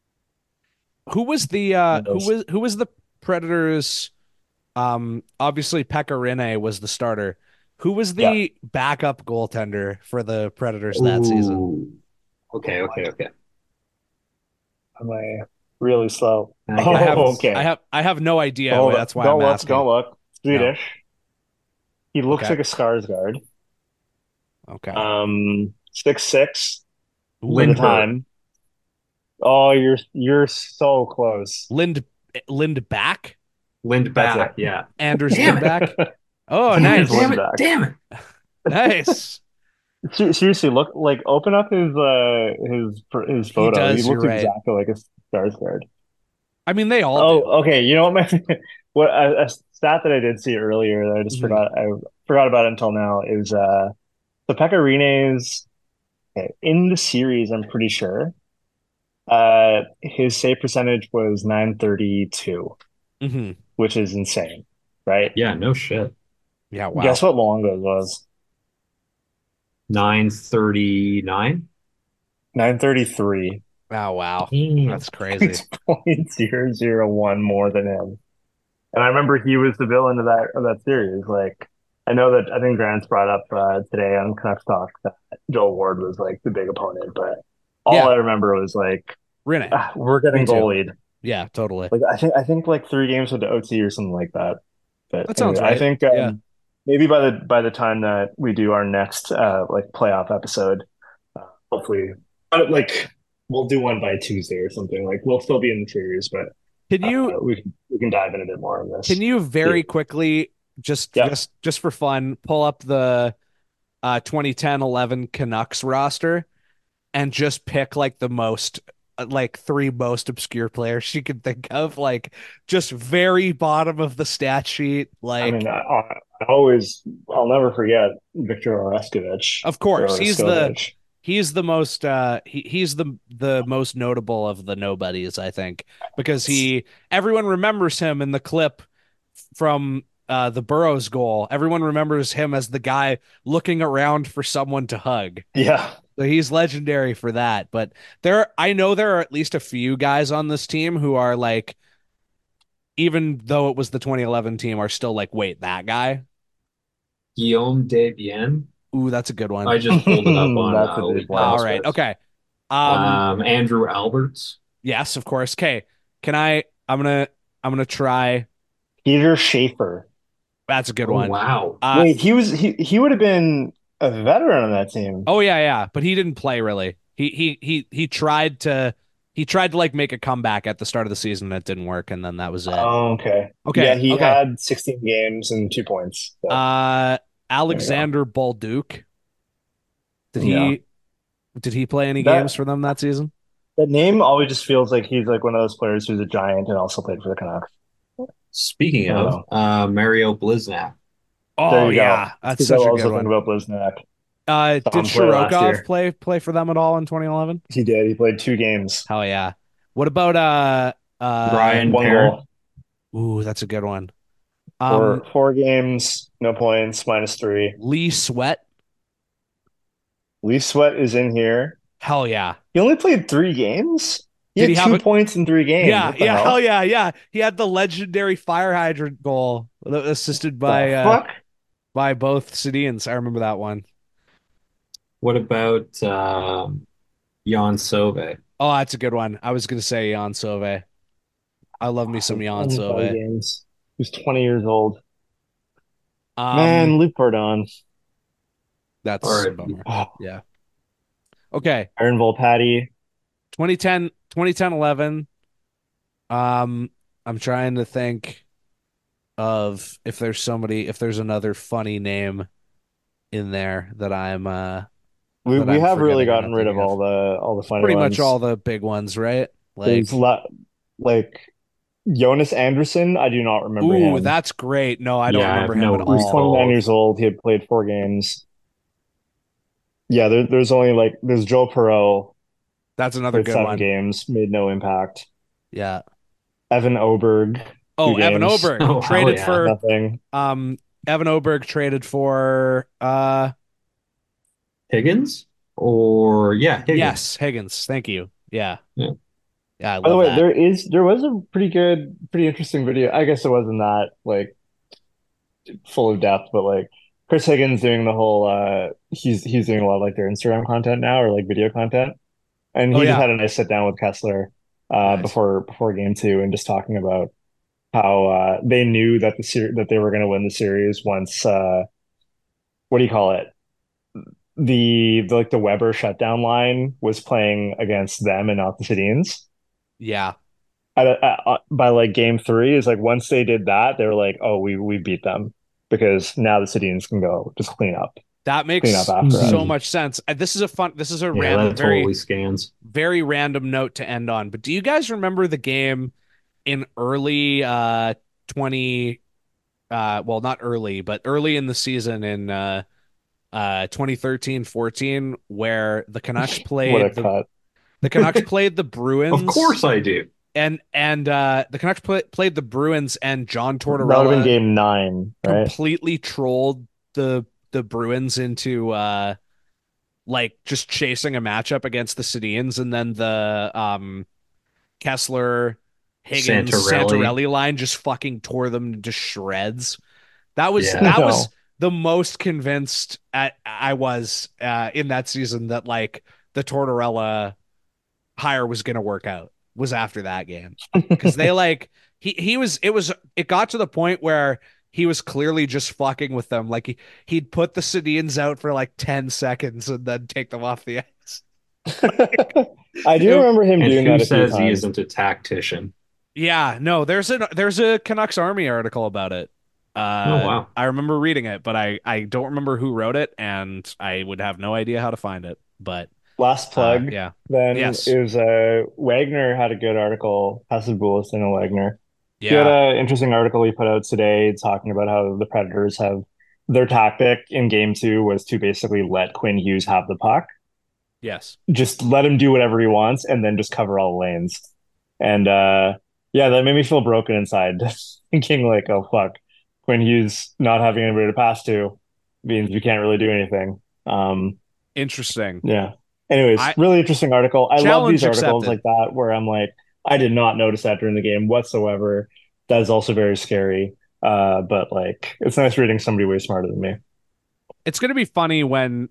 Who was the Predators? Obviously Pekka Rinne was the starter. Who was Yeah. the backup goaltender for the Predators that season? Ooh. Okay, okay, okay. Am I really slow? I I get have Oh, this. okay. I have no idea. Hold up. That's why I'm Don't look. asking. Don't look. No. Swedish. He looks Okay. like a Skarsgård. Okay. 6'6" for the Lindbergh. time. Oh, you're so close. Lindback? That's Lindback, it. yeah. Anders Damn it. Lindback? Oh, Anders nice. Damn it. Lindback. Damn it. Nice. Seriously, look like open up his He photo. He does, you're looks right. exactly like a Skarsgård. I mean, they all do. Oh, okay. You know what my what a stat that I did see earlier that I just Mhm. forgot. I forgot about until now is the Pekka Rinne's okay, in the series. I'm pretty sure his save percentage was 932, Mhm. which is insane, right? Yeah, no shit. Yeah, Guess wow. what Longo's was? 939. 933. Oh, wow. Damn. That's crazy. It's 0.001 more than him. And I remember he was the villain of that series. Like I know that I think Grant's brought up today on Canucks Talk that Joel Ward was like the big opponent, but all Yeah, I remember was like Rinne. we're Me getting too. goalied. Yeah, totally. Like I think like 3 games with the OT or something like that. But That sounds anyway, I right. think Yeah. maybe by the time that we do our next like playoff episode, hopefully like we'll do one by Tuesday or something. Like we'll still be in the series, but Can you we can dive in a bit more on can this. you Yeah. very quickly Yeah. just for fun pull up the 2010-11 Canucks roster and just pick like the most like three most obscure players you can think of, like just very bottom of the stat sheet, I mean, like I'll never forget Victor Oreskovich of or course Oreskovich. he's the most he's the most notable of the nobodies, I think, because he everyone remembers him in the clip from the Burrows goal. Everyone remembers him as the guy looking around for someone to hug. Yeah. So he's legendary for that. But I know there are at least a few guys on this team who are like, even though it was the 2011 team, are still like, wait, that guy? Guillaume Desbiens. Ooh, that's a good one. I just pulled it up on That's a big Elite one. All right. Prospects. Okay. Um, Andrew Alberts. yes, of course. Okay. Can I? I'm gonna try. Peter Schaefer. That's a good Oh, one. wow. Wait, he would have been a veteran on that team. Oh yeah, yeah. But he didn't play really. He tried to like make a comeback at the start of the season and it didn't work, and then that was it. Oh, okay. Yeah, Okay. he Okay. had 16 games and 2 points. So Uh, there you go. Alexander Bolduc. Did Yeah. he play any games That for them that season? that name always just feels like he's like one of those players who's a giant and also played for the Canucks. Speaking I don't of, know. Mario Bliznak. There Oh you go. yeah, that's Because I such a was good also thinking one. about Bliznak. Saw Did him play last Shirokov year. play for them at all in 2011? He did. He played 2 games, Hell yeah. What about Ryan one Parent. goal, ooh, that's a good one. for 4 games, no points, -3. Lee Sweat. Lee Sweat is in here. Hell yeah. He only played 3 games. He Did he had have 2 points in 3 games. yeah, What the yeah, hell hell? yeah, yeah. He had the legendary fire hydrant goal assisted The fuck? by both Sedins. I remember that one. What about Jan Sove? Oh, that's a good one. I was gonna say Jan Sove. I love me some Jan Only 5 Sove. games. He was 20 years old. Um, Man, Luke Pardon. that's a Or bummer. Oh, Yeah. Okay. Aaron Volpatti. 2011. I'm trying to think of if there's another funny name in there that We I'm have really forgetting or gotten not rid of thinking of. all the funny Pretty much all ones. the big ones, right? There's Like, lot like Jonas Anderson, I do not remember Ooh, him. that's great. No, I don't Yeah, I remember have him no at He was recall. all. 29 years old. He had played 4 games. Yeah, there's only like there's Joe Perreault, That's another played good 7 one. games, made no impact. Yeah. Evan Oberg, two Oh, Evan games, Oberg Oh, hell traded yeah. for nothing. um Evan Oberg traded for Higgins? Or yeah, Higgins. yes, Higgins. Thank you. Yeah. Yeah. Yeah, I By the love way, that. there was a pretty interesting video. I guess it wasn't that like full of depth, but like Chris Higgins doing the whole he's doing a lot of like their Instagram content now or like video content. And Oh he just yeah. had a nice sit down with Kessler Nice. before game 2 and just talking about how they knew that that they were going to win the series once what do you call it? The like the Weber shutdown line was playing against them and not the Sedins. Yeah. By like game 3 is like once they did that, they were like, oh, we beat them because now the Sedins can go just That clean up makes after so us. much sense. This is a Yeah, random that totally very scans. very random note to end on. But do you guys remember the game in early 20 well, not early, but early in the season in 2013-14 where What a cut! The Canucks played the Of Bruins course I do. and the Canucks played the Bruins and John That would have been Tortorella game 9, right? completely trolled the Bruins into like just chasing a matchup against the Sedins, and then the Kessler Higgins Santorelli. Santorelli line just fucking tore them to shreds. Yeah. That was No. the most convinced I was in that season that like the Tortorella hire was going to work out was after that game because they like he was it got to the point where he was clearly just fucking with them. Like he'd put the Sedins out for like 10 seconds and then take them off the ice. I do It, remember him And doing who that a few says he times. isn't a tactician? yeah, no, there's a Canucks Army article about it. Oh, wow. I remember reading it, but I don't remember who wrote it, and I would have no idea how to find it. But Last plug yeah, then yes, is Wagner had a good article, Hasselbulis and Wagner. He had yeah, an interesting article he put out today talking about how the Predators have their tactic in game 2 was to basically let Quinn Hughes have the puck. yes. Just let him do whatever he wants and then just cover all the lanes. And yeah, that made me feel broken inside, thinking like, oh fuck, Quinn Hughes not having anybody to pass to means we can't really do anything. Interesting. Yeah. Anyways, I really interesting article. I love challenge these articles accepted. like that where I'm like, I did not notice that during the game whatsoever. That is also very scary. But like, it's nice reading somebody way smarter than me. It's gonna be funny when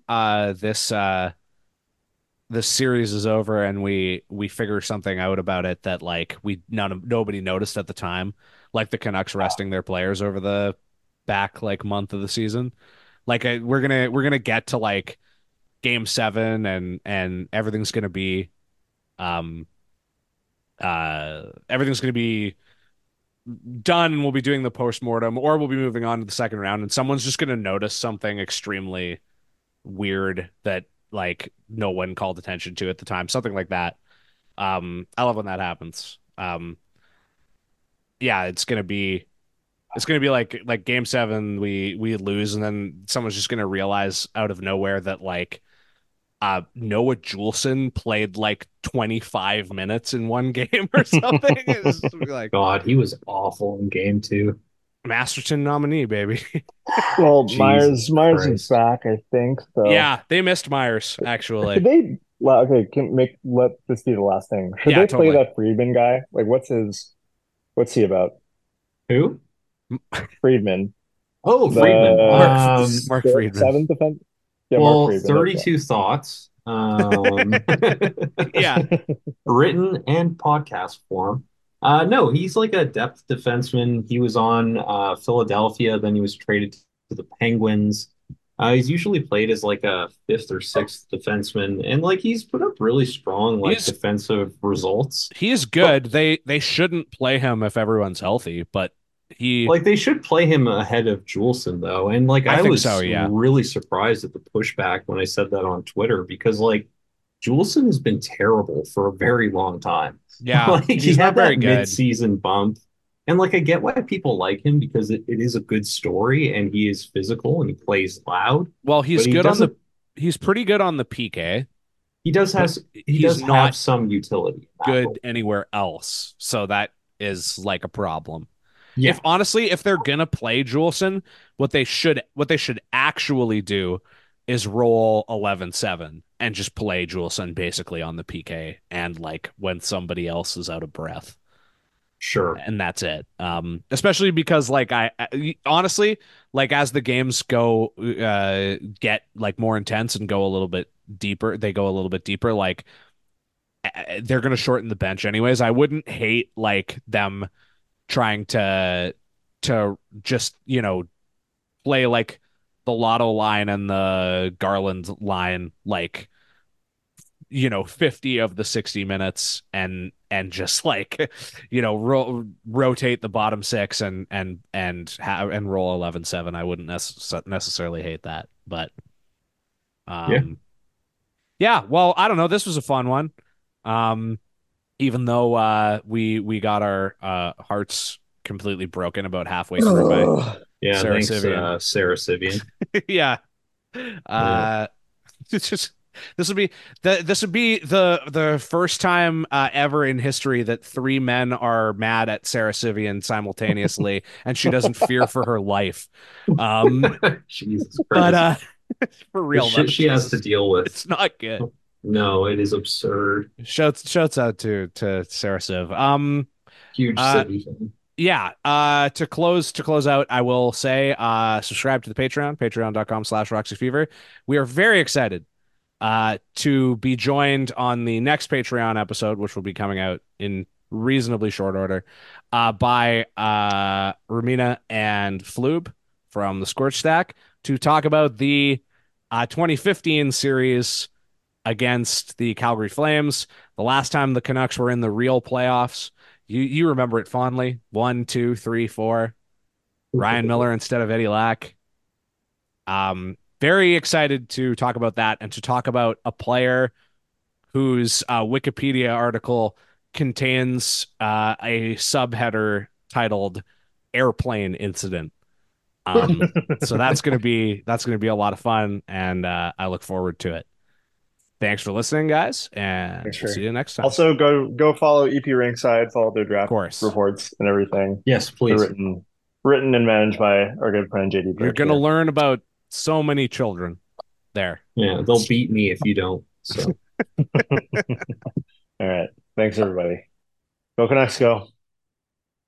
this series is over and we figure something out about it that like nobody noticed at the time, like the Canucks resting their players over the back like month of the season. Like we're gonna get to like game 7 and um everything's gonna be done and we'll be doing the postmortem or we'll be moving on to the second round and someone's just gonna notice something extremely weird that like no one called attention to at the time, something like that. I love when that happens. Yeah, it's gonna be like game 7 we lose and then someone's just gonna realize out of nowhere that like Noah Juleson played like 25 minutes in one game or something. It's just like God, he was awful in game 2. Masterton nominee, baby. Well, Jesus Myers is Christ. back, I think. So Yeah, they missed Myers actually. should they? Well, okay, can make let this be the last thing. Should Yeah, they play totally. that Friedman guy? Like, what's he about? Who? Friedman, Oh, Friedman. Mark the Mark Friedman. seventh defense. Yeah, Mark Well, Friedman. There we 32 thoughts, Yeah, go. written and podcast form. No, he's like a depth defenseman. He was on Philadelphia, then he was traded to the Penguins. He's usually played as like a fifth or sixth defenseman, and like he's put up really strong like he's defensive results. he is But good. They shouldn't play him if everyone's healthy, but he like they should play him ahead of Juleson though. And like I I think so, was yeah. really surprised at the pushback when I said that on Twitter because like Juleson has been terrible for a very long time. Yeah, Like he he's not had very that good. mid-season bump. And like I get why people like him because it is a good story and he is physical and he plays loud, Well, but he doesn't he's pretty good on the PK, he does but has he he's does have not some utility in that good role. anywhere else. So that is like a problem. Yeah, If honestly, if they're gonna play Juleson, what they should actually do is roll 11-7 and just play Juleson basically on the PK and like when somebody else is out of breath. sure. And that's it. Especially because like I honestly like as the games go get like more intense and go a little bit deeper, they go a little bit deeper. Like they're gonna shorten the bench anyways. I wouldn't hate like them trying to just play like the Lotto line and the Garland line like 50 of the 60 minutes and just like rotate the bottom six and roll 11-7. I wouldn't necessarily hate that, but Yeah. um yeah, well, I don't know, this was a fun one. um Even though we got our hearts completely broken about halfway through by Yeah, Sarah thanks, Sivian. Sarah Sivian. Yeah. Yeah. uh it's just this would be the first time ever in history that three men are mad at Sarah Sivian simultaneously, and she doesn't fear for her life. Um, Jesus but Christ. for The real though, shit she has to deal with. it's not good. No, it is absurd. Shouts out to Sarah Siv. Huge Uh, City fan. yeah. To close out, I will say subscribe to the patreon.com/RoxyFever. We are very excited to be joined on the next Patreon episode, which will be coming out in reasonably short order, by Romina and Floob from the Scorch Stack to talk about the 2015 series against the Calgary Flames. The last time the Canucks were in the real playoffs. You remember it fondly. 1, 2, 3, 4. Ryan Miller instead of Eddie Lack. Very excited to talk about that and to talk about a player whose Wikipedia article contains a subheader titled "Airplane Incident." So that's gonna be a lot of fun, and I look forward to it. Thanks for listening, guys, and Thanks we'll for see you next time. also go follow EP Ringside, follow their Of draft course, reports and everything. Yes, They're please. written and managed by our good friend JD you're Burke gonna here. learn about so many children there. Yeah, they'll beat me if you don't. So All right. Thanks everybody. Go Canucks go.